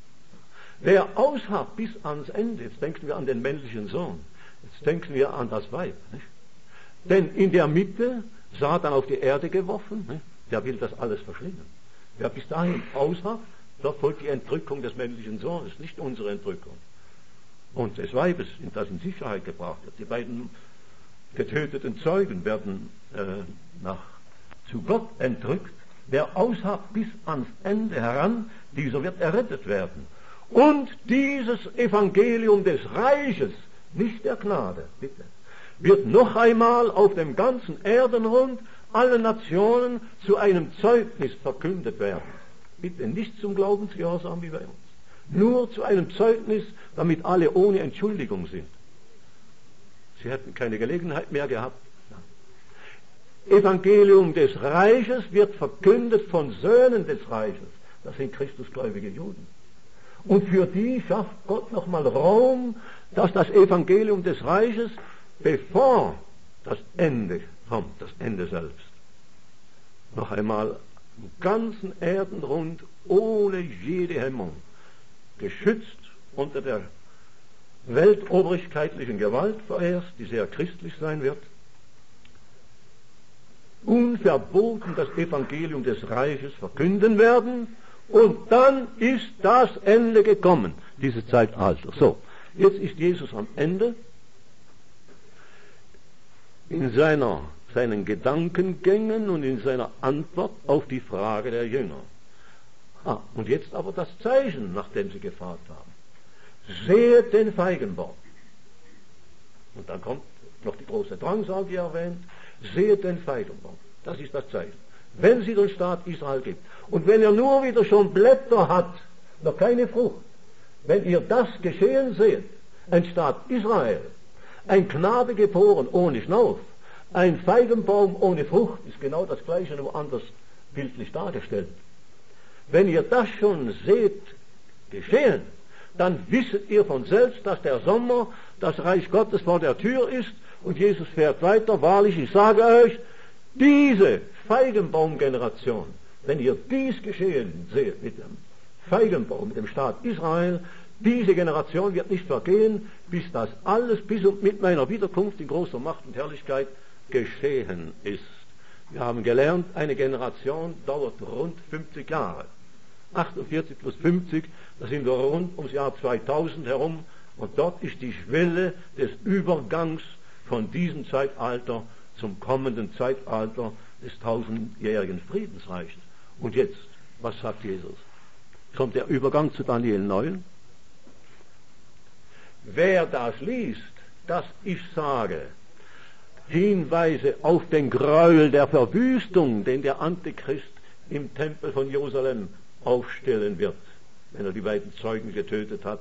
Wer ausharrt bis ans Ende, jetzt denken wir an den männlichen Sohn, jetzt denken wir an das Weib, nicht? Denn in der Mitte, Satan auf die Erde geworfen, nicht? Der will das alles verschlingen. Wer bis dahin ausharrt, da folgt die Entrückung des männlichen Sohnes, nicht unsere Entrückung. Und des Weibes, das in Sicherheit gebracht wird. Die beiden getöteten Zeugen werden äh, nach, zu Gott entrückt. Wer ausharrt bis ans Ende heran, dieser wird errettet werden. Und dieses Evangelium des Reiches, nicht der Gnade, bitte, wird noch einmal auf dem ganzen Erdenrund allen Nationen zu einem Zeugnis verkündet werden. Bitte nicht zum Glaubensgehorsam wie bei uns. Nur zu einem Zeugnis, damit alle ohne Entschuldigung sind. Sie hätten keine Gelegenheit mehr gehabt. Evangelium des Reiches wird verkündet von Söhnen des Reiches. Das sind christusgläubige Juden. Und für die schafft Gott nochmal Raum, dass das Evangelium des Reiches, bevor das Ende kommt, das Ende selbst, noch einmal im ganzen Erdenrund ohne jede Hemmung, geschützt unter der weltobrigkeitlichen Gewalt vorerst, die sehr christlich sein wird, unverboten das Evangelium des Reiches verkünden werden, und dann ist das Ende gekommen, dieses Zeitalter. So, jetzt ist Jesus am Ende in seiner, seinen Gedankengängen und in seiner Antwort auf die Frage der Jünger. Ah, und jetzt aber das Zeichen, nach dem sie gefragt haben. Seht den Feigenbaum. Und dann kommt noch die große Drangsal, die erwähnt. Seht den Feigenbaum. Das ist das Zeichen. Wenn sie den Staat Israel gibt. Und wenn er nur wieder schon Blätter hat, noch keine Frucht. Wenn ihr das geschehen seht, ein Staat Israel, ein Knabe geboren ohne Schnauf, ein Feigenbaum ohne Frucht, ist genau das Gleiche, nur anders bildlich dargestellt. Wenn ihr das schon seht geschehen, dann wisset ihr von selbst, dass der Sommer, das Reich Gottes vor der Tür ist, und Jesus fährt weiter. Wahrlich, ich sage euch, diese Feigenbaumgeneration, wenn ihr dies geschehen seht mit dem Feigenbaum, mit dem Staat Israel, diese Generation wird nicht vergehen, bis das alles, bis und mit meiner Wiederkunft in großer Macht und Herrlichkeit geschehen ist. Wir haben gelernt, eine Generation dauert rund fünfzig Jahre. achtundvierzig plus fünfzig, da sind wir rund ums Jahr zweitausend herum, und dort ist die Schwelle des Übergangs von diesem Zeitalter zum kommenden Zeitalter des tausendjährigen Friedensreiches. Und jetzt, was sagt Jesus? Kommt der Übergang zu Daniel neun? Wer das liest, dass ich sage, Hinweise auf den Gräuel der Verwüstung, den der Antichrist im Tempel von Jerusalem aufstellen wird, wenn er die beiden Zeugen getötet hat.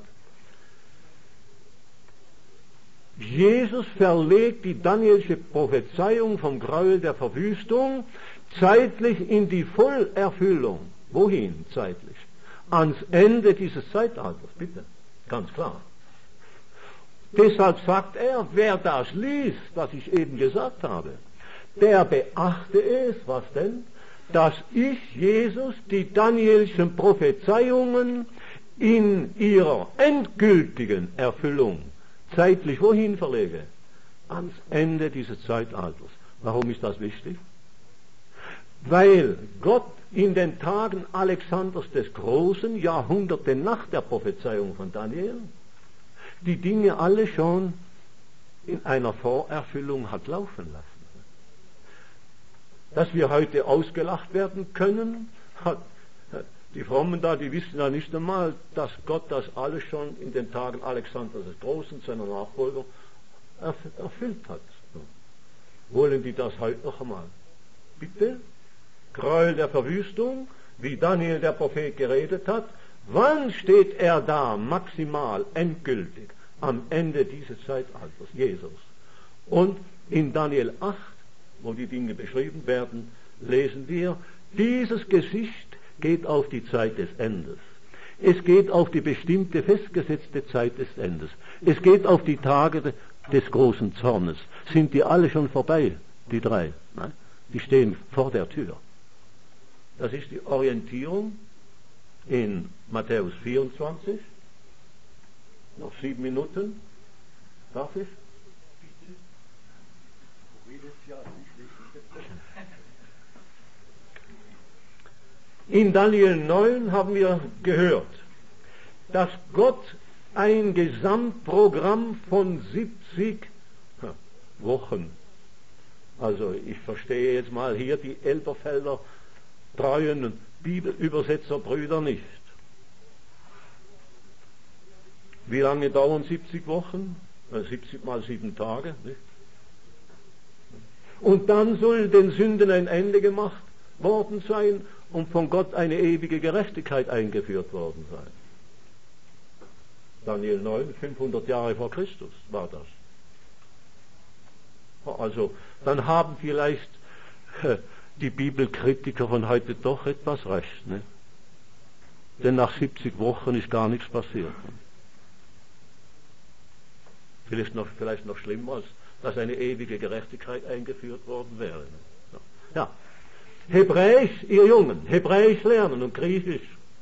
Jesus verlegt die Danielsche Prophezeiung vom Gräuel der Verwüstung zeitlich in die Vollerfüllung. Wohin zeitlich? Ans Ende dieses Zeitalters, bitte. Ganz klar. Deshalb sagt er, wer das liest, was ich eben gesagt habe, der beachte es, was denn? Dass ich, Jesus, die Danielschen Prophezeiungen in ihrer endgültigen Erfüllung zeitlich wohin verlege? Ans Ende dieses Zeitalters. Warum ist das wichtig? Weil Gott in den Tagen Alexanders des Großen, Jahrhunderte nach der Prophezeiung von Daniel, die Dinge alle schon in einer Vorerfüllung hat laufen lassen. Dass wir heute ausgelacht werden können, hat Die Frommen da, die wissen ja nicht einmal, dass Gott das alles schon in den Tagen Alexanders des Großen, seiner Nachfolger, erf- erfüllt hat. Wollen die das heute noch einmal? Bitte? Gräuel der Verwüstung, wie Daniel der Prophet geredet hat. Wann steht er da, maximal, endgültig? Am Ende dieses Zeitalters, Jesus. Und in Daniel acht, wo die Dinge beschrieben werden, lesen wir, dieses Gesicht geht auf die Zeit des Endes. Es geht auf die bestimmte, festgesetzte Zeit des Endes. Es geht auf die Tage de, des großen Zornes. Sind die alle schon vorbei, die drei? Nein? Die stehen vor der Tür. Das ist die Orientierung in Matthäus vierundzwanzig. Noch sieben Minuten. Darf ich? In Daniel neun haben wir gehört, dass Gott ein Gesamtprogramm von siebzig Wochen, also ich verstehe jetzt mal hier die Elberfelder treuen Bibelübersetzerbrüder nicht. Wie lange dauern siebzig Wochen? siebzig mal sieben Tage. Nicht? Und dann soll den Sünden ein Ende gemacht worden sein und von Gott eine ewige Gerechtigkeit eingeführt worden sein. Daniel neun, fünfhundert Jahre vor Christus war das. Also, dann haben vielleicht äh, die Bibelkritiker von heute doch etwas recht. Ne? Denn nach siebzig Wochen ist gar nichts passiert. Vielleicht noch, vielleicht noch schlimmer, als dass eine ewige Gerechtigkeit eingeführt worden wäre. Ne? Ja. Hebräisch, ihr Jungen, Hebräisch lernen und Griechisch.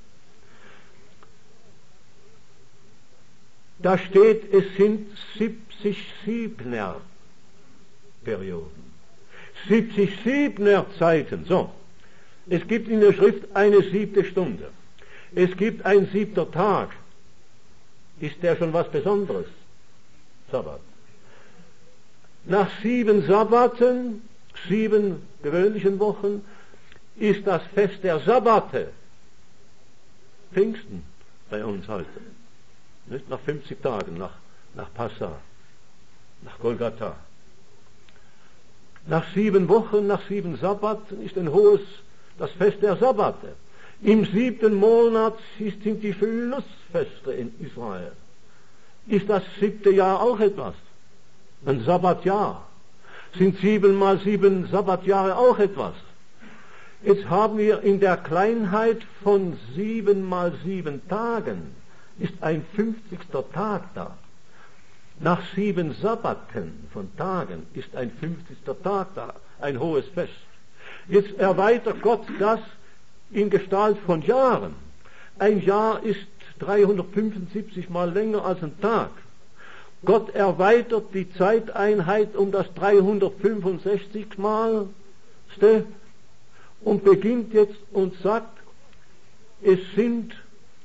Da steht, es sind siebzig Siebner Perioden. siebzig Siebner Zeiten. So. Es gibt in der Schrift eine siebte Stunde. Es gibt ein siebter Tag. Ist der schon was Besonderes? Sabbat. Nach sieben Sabbaten, sieben gewöhnlichen Wochen, ist das Fest der Sabbate. Pfingsten bei uns heute. Nicht? Nach fünfzig Tagen, nach, nach Passa, nach Golgatha. Nach sieben Wochen, nach sieben Sabbaten ist ein hohes, das Fest der Sabbate. Im siebten Monat sind die Schlussfeste in Israel. Ist das siebte Jahr auch etwas? Ein Sabbatjahr. Sind sieben mal sieben Sabbatjahre auch etwas? Jetzt haben wir in der Kleinheit von sieben mal sieben Tagen ist ein fünfzigster Tag da. Nach sieben Sabbaten von Tagen ist ein fünfzigster Tag da, ein hohes Fest. Jetzt erweitert Gott das in Gestalt von Jahren. Ein Jahr ist dreihundertfünfundsiebzig mal länger als ein Tag. Gott erweitert die Zeiteinheit um das dreihundertfünfundsechzig Mal und beginnt jetzt und sagt, es sind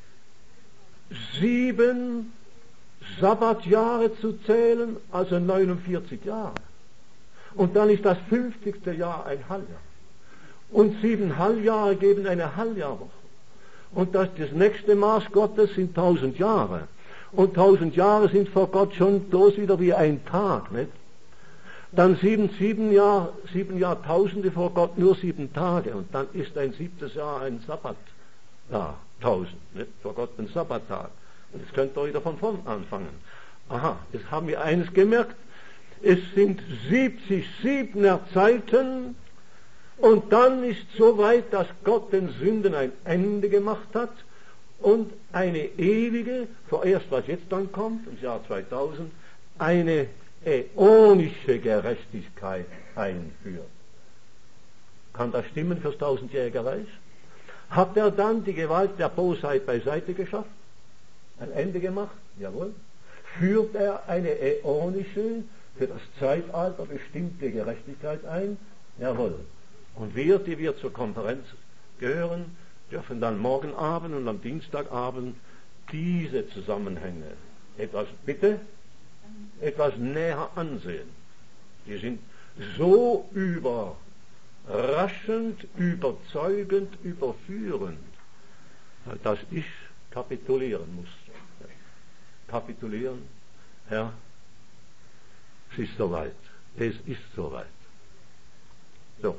sieben Sabbatjahre zu zählen, also neunundvierzig Jahre. Und dann ist das fünfzigste Jahr ein Halbjahr. Und sieben Halbjahre geben eine Halbjahrwoche. Und das, das nächste Maß Gottes sind tausend Jahre. Und tausend Jahre sind vor Gott schon bloß wieder wie ein Tag, nicht? Dann sieben, sieben, Jahr, sieben Jahrtausende vor Gott nur sieben Tage. Und dann ist ein siebtes Jahr ein Sabbat. Ja, tausend, nicht? Vor Gott ein Sabbattag. Und jetzt könnt ihr wieder von vorn anfangen. Aha, jetzt haben wir eines gemerkt. Es sind siebzig Siebner Zeiten. Und dann ist so weit, dass Gott den Sünden ein Ende gemacht hat und eine ewige, vorerst was jetzt dann kommt, im Jahr zweitausend, eine äonische Gerechtigkeit einführt. Kann das stimmen fürs tausendjährige Reich? Hat er dann die Gewalt der Bosheit beiseite geschafft? Ein Ende gemacht? Jawohl. Führt er eine äonische, für das Zeitalter bestimmte Gerechtigkeit ein? Jawohl. Und wir, die wir zur Konferenz gehören, dürfen dann morgen Abend und am Dienstagabend diese Zusammenhänge etwas, bitte, etwas näher ansehen. Die sind so überraschend, überzeugend, überführend, dass ich kapitulieren muss. Kapitulieren, Herr, es ist soweit. Es ist soweit. So.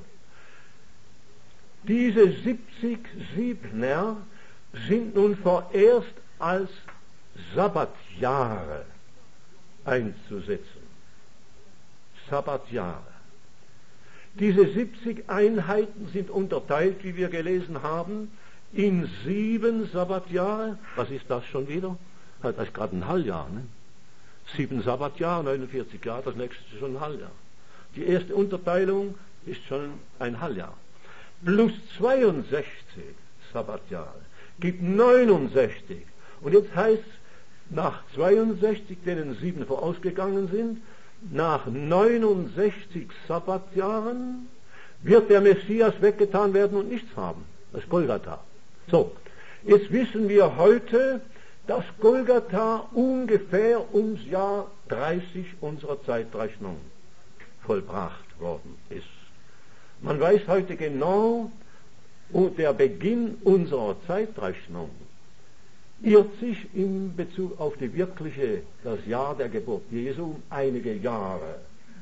Diese siebzig Siebner sind nun vorerst als Sabbatjahre einzusetzen. Sabbatjahre. Diese siebzig Einheiten sind unterteilt, wie wir gelesen haben, in sieben Sabbatjahre. Was ist das schon wieder? Das ist gerade ein Halbjahr. Ne? Sieben Sabbatjahre, neunundvierzig Jahre, das nächste ist schon ein Halbjahr. Die erste Unterteilung ist schon ein Halbjahr. Plus zweiundsechzig Sabbatjahre gibt neunundsechzig. Und jetzt heißt es, nach zweiundsechzig, denen sieben vorausgegangen sind, nach neunundsechzig Sabbatjahren wird der Messias weggetan werden und nichts haben. Das ist Golgatha. So, jetzt wissen wir heute, dass Golgatha ungefähr ums Jahr dreißig unserer Zeitrechnung vollbracht worden ist. Man weiß heute genau, und der Beginn unserer Zeitrechnung irrt sich in Bezug auf die wirkliche, das Jahr der Geburt Jesu um einige Jahre.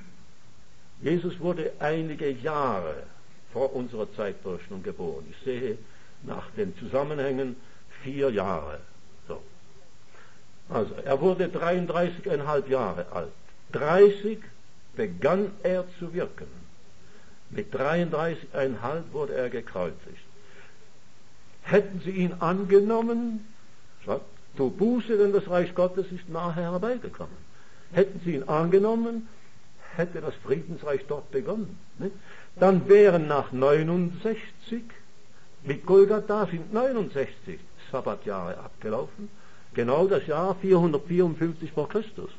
Jesus wurde einige Jahre vor unserer Zeitrechnung geboren. Ich sehe nach den Zusammenhängen vier Jahre. So. Also, er wurde dreiunddreißig Komma fünf Jahre alt. dreißig begann er zu wirken. Mit dreiunddreißig Komma fünf wurde er gekreuzigt. Hätten sie ihn angenommen, sagt, tu Buße, denn das Reich Gottes ist nachher herbeigekommen. Hätten sie ihn angenommen, hätte das Friedensreich dort begonnen. Nicht? Dann wären nach neunundsechzig, mit Golgatha sind neunundsechzig Sabbatjahre abgelaufen, genau das Jahr vierhundertvierundfünfzig vor Christus.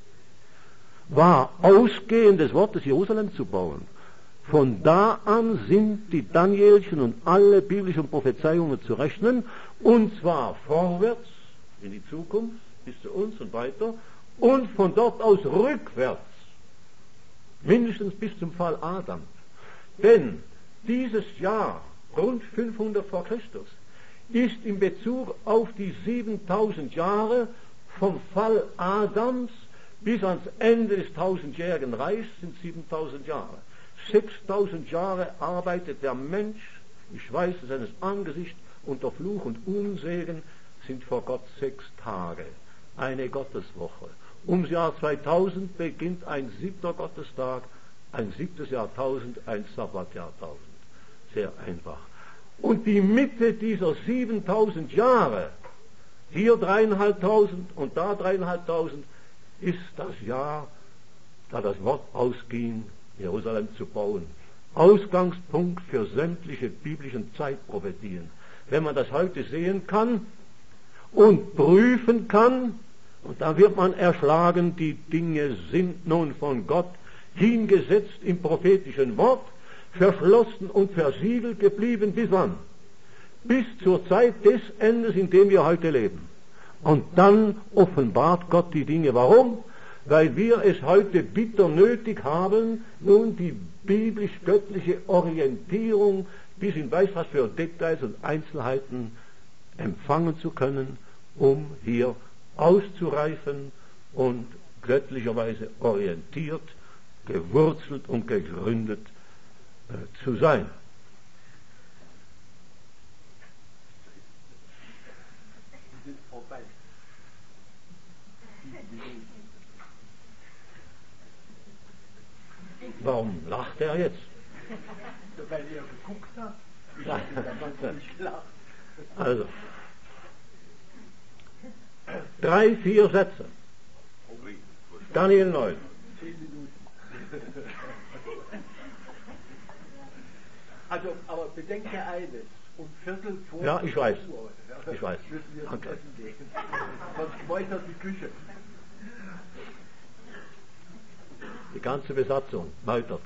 War ausgehend des Wortes Jerusalem zu bauen. Von da an sind die Danielchen und alle biblischen Prophezeiungen zu rechnen, und zwar vorwärts in die Zukunft bis zu uns und weiter, und von dort aus rückwärts, mindestens bis zum Fall Adam. Denn dieses Jahr, rund fünfhundert vor Christus, ist in Bezug auf die siebentausend Jahre vom Fall Adams bis ans Ende des tausendjährigen Reichs sind siebentausend Jahre. sechstausend Jahre arbeitet der Mensch, ich weiß seines Angesichts, unter Fluch und Unsegen sind vor Gott sechs Tage, eine Gotteswoche. Ums Jahr zweitausend beginnt ein siebter Gottestag, ein siebtes Jahrtausend, ein Sabbatjahrtausend. Sehr einfach. Und die Mitte dieser siebentausend Jahre, hier dreieinhalbtausend und da dreieinhalbtausend, ist das Jahr, da das Wort ausging, Jerusalem zu bauen. Ausgangspunkt für sämtliche biblischen Zeitprophetien. Wenn man das heute sehen kann und prüfen kann, und dann wird man erschlagen, die Dinge sind nun von Gott hingesetzt im prophetischen Wort, verschlossen und versiegelt geblieben. Bis wann? Bis zur Zeit des Endes, in dem wir heute leben. Und dann offenbart Gott die Dinge. Warum? Weil wir es heute bitter nötig haben, nun die biblisch-göttliche Orientierung bis in weiß was für Details und Einzelheiten empfangen zu können, um hier auszureifen und göttlicherweise orientiert, gewurzelt und gegründet äh, zu sein. Warum lacht er jetzt? Weil er geguckt hat. Ich habe nicht gelacht. Also, drei, vier Sätze. Daniel neun. Zehn Minuten. Also, aber bedenke eines, um Viertel vor Ja, ich weiß. Uhr, ja, Ich weiß. müssen wir Danke. zum Essen gehen. Sonst meutert die Küche. Die ganze Besatzung meutert.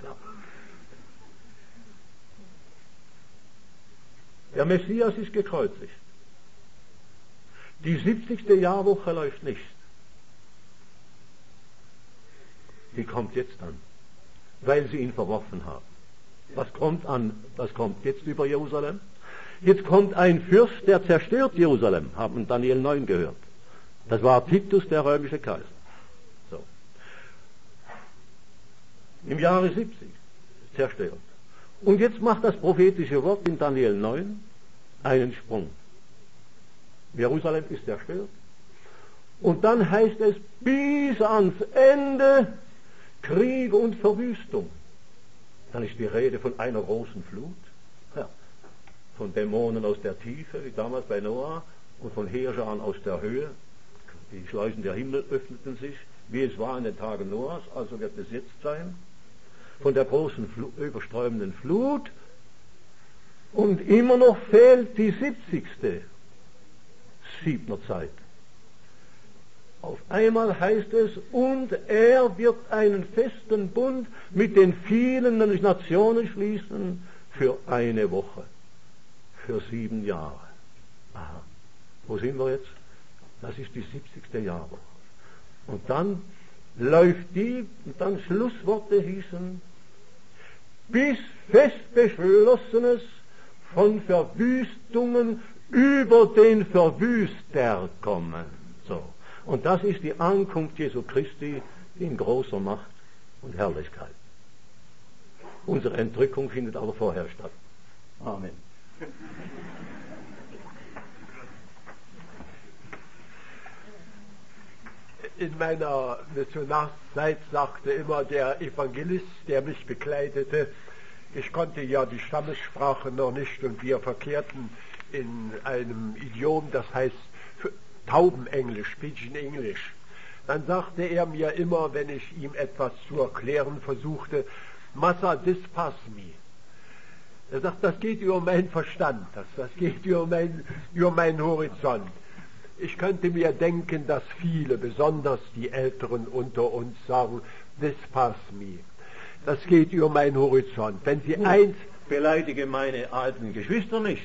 Der Messias ist gekreuzigt. Die siebzigste Jahrwoche läuft nicht. Die kommt jetzt an, weil sie ihn verworfen haben. Was kommt an? Was kommt jetzt über Jerusalem? Jetzt kommt ein Fürst, der zerstört Jerusalem, haben wir in Daniel neun gehört. Das war Titus, der römische Kaiser. So. Im Jahre siebzig zerstört. Und jetzt macht das prophetische Wort in Daniel neun einen Sprung. Jerusalem ist zerstört. Und dann heißt es, bis ans Ende Krieg und Verwüstung. Dann ist die Rede von einer großen Flut, ja, von Dämonen aus der Tiefe, wie damals bei Noah, und von Heerscharen aus der Höhe. Die Schleusen der Himmel öffneten sich, wie es war in den Tagen Noahs, also wird es jetzt sein. Von der großen Fl- überströmenden Flut. Und immer noch fehlt die siebzigste Siebnerzeit. Auf einmal heißt es, und er wird einen festen Bund mit den vielen Nationen schließen für eine Woche, für sieben Jahre. Aha. Wo sind wir jetzt? Das ist die siebzigste Jahrwoche. Und dann läuft die, und dann Schlussworte hießen, bis fest Beschlossenes von Verwüstungen über den Verwüster kommen. So. Und das ist die Ankunft Jesu Christi in großer Macht und Herrlichkeit. Unsere Entrückung findet aber vorher statt. Amen. In meiner Missionarszeit sagte immer der Evangelist, der mich begleitete, ich konnte ja die Stammessprache noch nicht und wir verkehrten in einem Idiom, das heißt Taubenenglisch, Pidgin English. Dann sagte er mir immer, wenn ich ihm etwas zu erklären versuchte, Massa, this pass me. Er sagt, das geht über meinen Verstand, das, das geht über, mein, über meinen Horizont. Ich könnte mir denken, dass viele, besonders die Älteren unter uns, sagen, this pass me. Das geht über meinen Horizont. Wenn Sie Gut, eins... beleidige meine alten Geschwister nicht.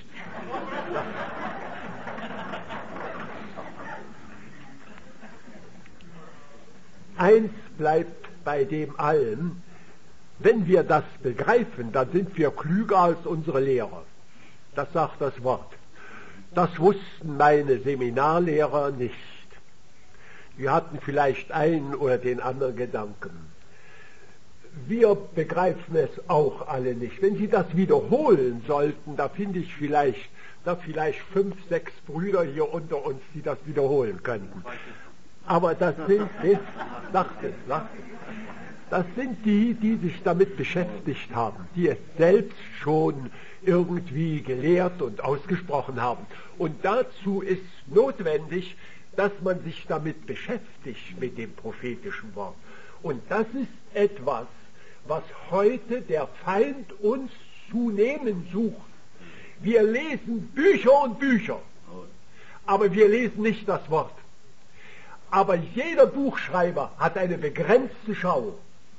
Eins bleibt bei dem allen, wenn wir das begreifen, dann sind wir klüger als unsere Lehrer. Das sagt das Wort. Das wussten meine Seminarlehrer nicht. Die hatten vielleicht einen oder den anderen Gedanken. Wir begreifen es auch alle nicht. Wenn Sie das wiederholen sollten, da finde ich vielleicht, da vielleicht fünf, sechs Brüder hier unter uns, die das wiederholen könnten. Aber das sind, sagt es, sagt es, das sind die, die sich damit beschäftigt haben, die es selbst schon irgendwie gelehrt und ausgesprochen haben. Und dazu ist notwendig, dass man sich damit beschäftigt, mit dem prophetischen Wort. Und das ist etwas, was heute der Feind uns zu nehmen sucht. Wir lesen Bücher und Bücher, aber wir lesen nicht das Wort. Aber jeder Buchschreiber hat eine begrenzte Schau.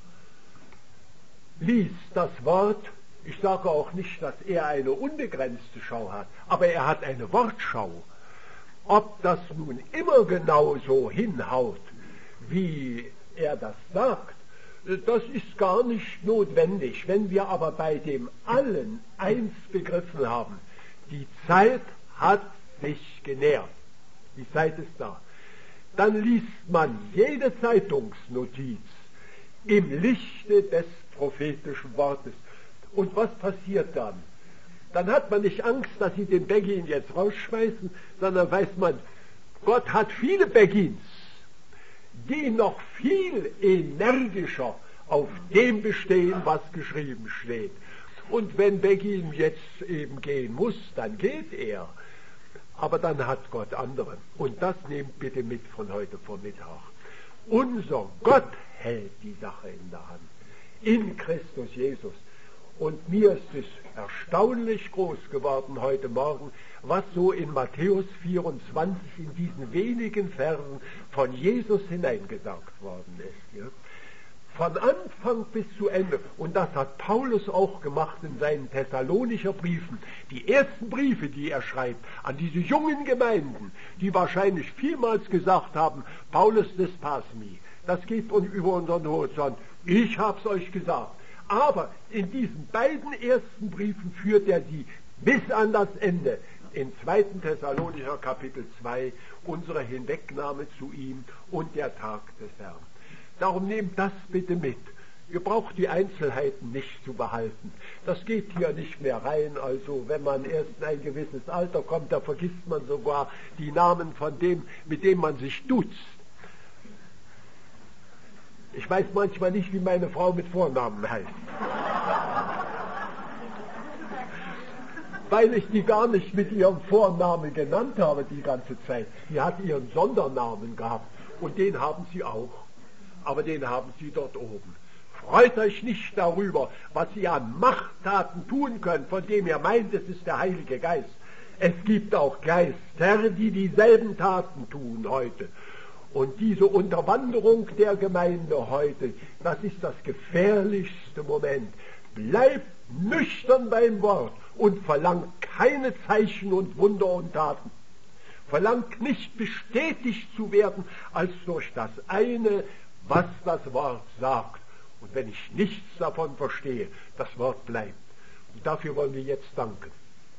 Liest das Wort, ich sage auch nicht, dass er eine unbegrenzte Schau hat, aber er hat eine Wortschau. Ob das nun immer genau so hinhaut, wie er das sagt, das ist gar nicht notwendig. Wenn wir aber bei dem allen eins begriffen haben, die Zeit hat sich genähert, die Zeit ist da, dann liest man jede Zeitungsnotiz im Lichte des prophetischen Wortes. Und was passiert dann? Dann hat man nicht Angst, dass sie den Begin jetzt rausschmeißen, sondern weiß man, Gott hat viele Begins, die noch viel energischer auf dem bestehen, was geschrieben steht. Und wenn Begin jetzt eben gehen muss, dann geht er. Aber dann hat Gott andere. Und das nehmt bitte mit von heute Vormittag. Unser Gott hält die Sache in der Hand. In Christus Jesus. Und mir ist es erstaunlich groß geworden heute Morgen, was so in Matthäus vierundzwanzig in diesen wenigen Versen von Jesus hineingesagt worden ist. Ja? Von Anfang bis zu Ende. Und das hat Paulus auch gemacht in seinen Thessalonicher Briefen. Die ersten Briefe, die er schreibt an diese jungen Gemeinden, die wahrscheinlich vielmals gesagt haben, Paulus, das passt mir. Das geht über unseren Horizont. Ich hab's euch gesagt. Aber in diesen beiden ersten Briefen führt er sie bis an das Ende. In zweiten Thessalonicher Kapitel zwei, unsere Hinwegnahme zu ihm und der Tag des Herrn. Darum nehmt das bitte mit. Ihr braucht die Einzelheiten nicht zu behalten. Das geht hier nicht mehr rein. Also wenn man erst in ein gewisses Alter kommt, da vergisst man sogar die Namen von dem, mit dem man sich duzt. Ich weiß manchmal nicht, wie meine Frau mit Vornamen heißt. Weil ich die gar nicht mit ihrem Vornamen genannt habe die ganze Zeit. Die hat ihren Sondernamen gehabt und den haben sie auch. Aber den haben sie dort oben. Freut euch nicht darüber, was ihr an Machttaten tun könnt, von dem ihr meint, es ist der Heilige Geist. Es gibt auch Geister, die dieselben Taten tun heute. Und diese Unterwanderung der Gemeinde heute, das ist das gefährlichste Moment. Bleibt nüchtern beim Wort und verlangt keine Zeichen und Wunder und Taten. Verlangt nicht bestätigt zu werden, als durch das eine, was das Wort sagt. Und wenn ich nichts davon verstehe, das Wort bleibt. Und dafür wollen wir jetzt danken.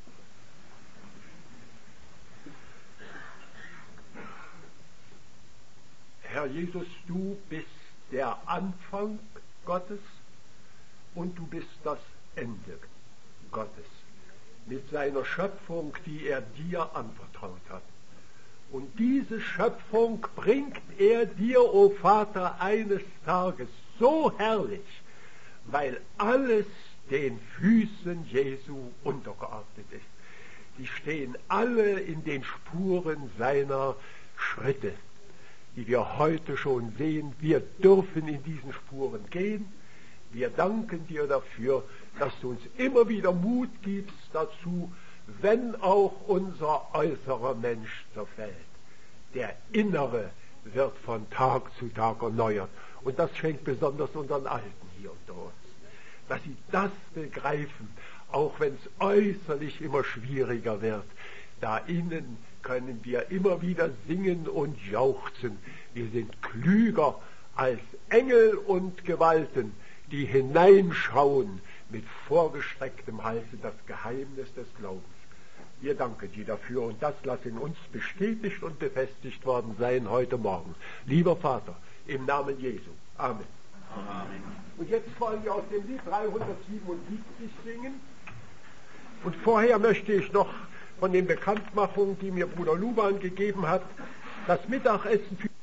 Herr Jesus, du bist der Anfang Gottes und du bist das Ende Gottes. Mit seiner Schöpfung, die er dir anvertraut hat. Und diese Schöpfung bringt er dir, o Vater, eines Tages so herrlich, weil alles den Füßen Jesu untergeordnet ist. Die stehen alle in den Spuren seiner Schritte, die wir heute schon sehen. Wir dürfen in diesen Spuren gehen. Wir danken dir dafür, dass du uns immer wieder Mut gibst dazu, wenn auch unser äußerer Mensch zerfällt. Der innere wird von Tag zu Tag erneuert. Und das schenkt besonders unseren Alten hier unter uns. Dass sie das begreifen, auch wenn es äußerlich immer schwieriger wird. Da innen können wir immer wieder singen und jauchzen. Wir sind klüger als Engel und Gewalten, die hineinschauen mit vorgestrecktem Hals in das Geheimnis des Glaubens. Wir danken dir dafür und das lass in uns bestätigt und befestigt worden sein heute Morgen. Lieber Vater, im Namen Jesu. Amen. Amen. Und jetzt wollen wir aus dem Lied dreihundertsiebenundsiebzig singen. Und vorher möchte ich noch von den Bekanntmachungen, die mir Bruder Luban gegeben hat, das Mittagessen für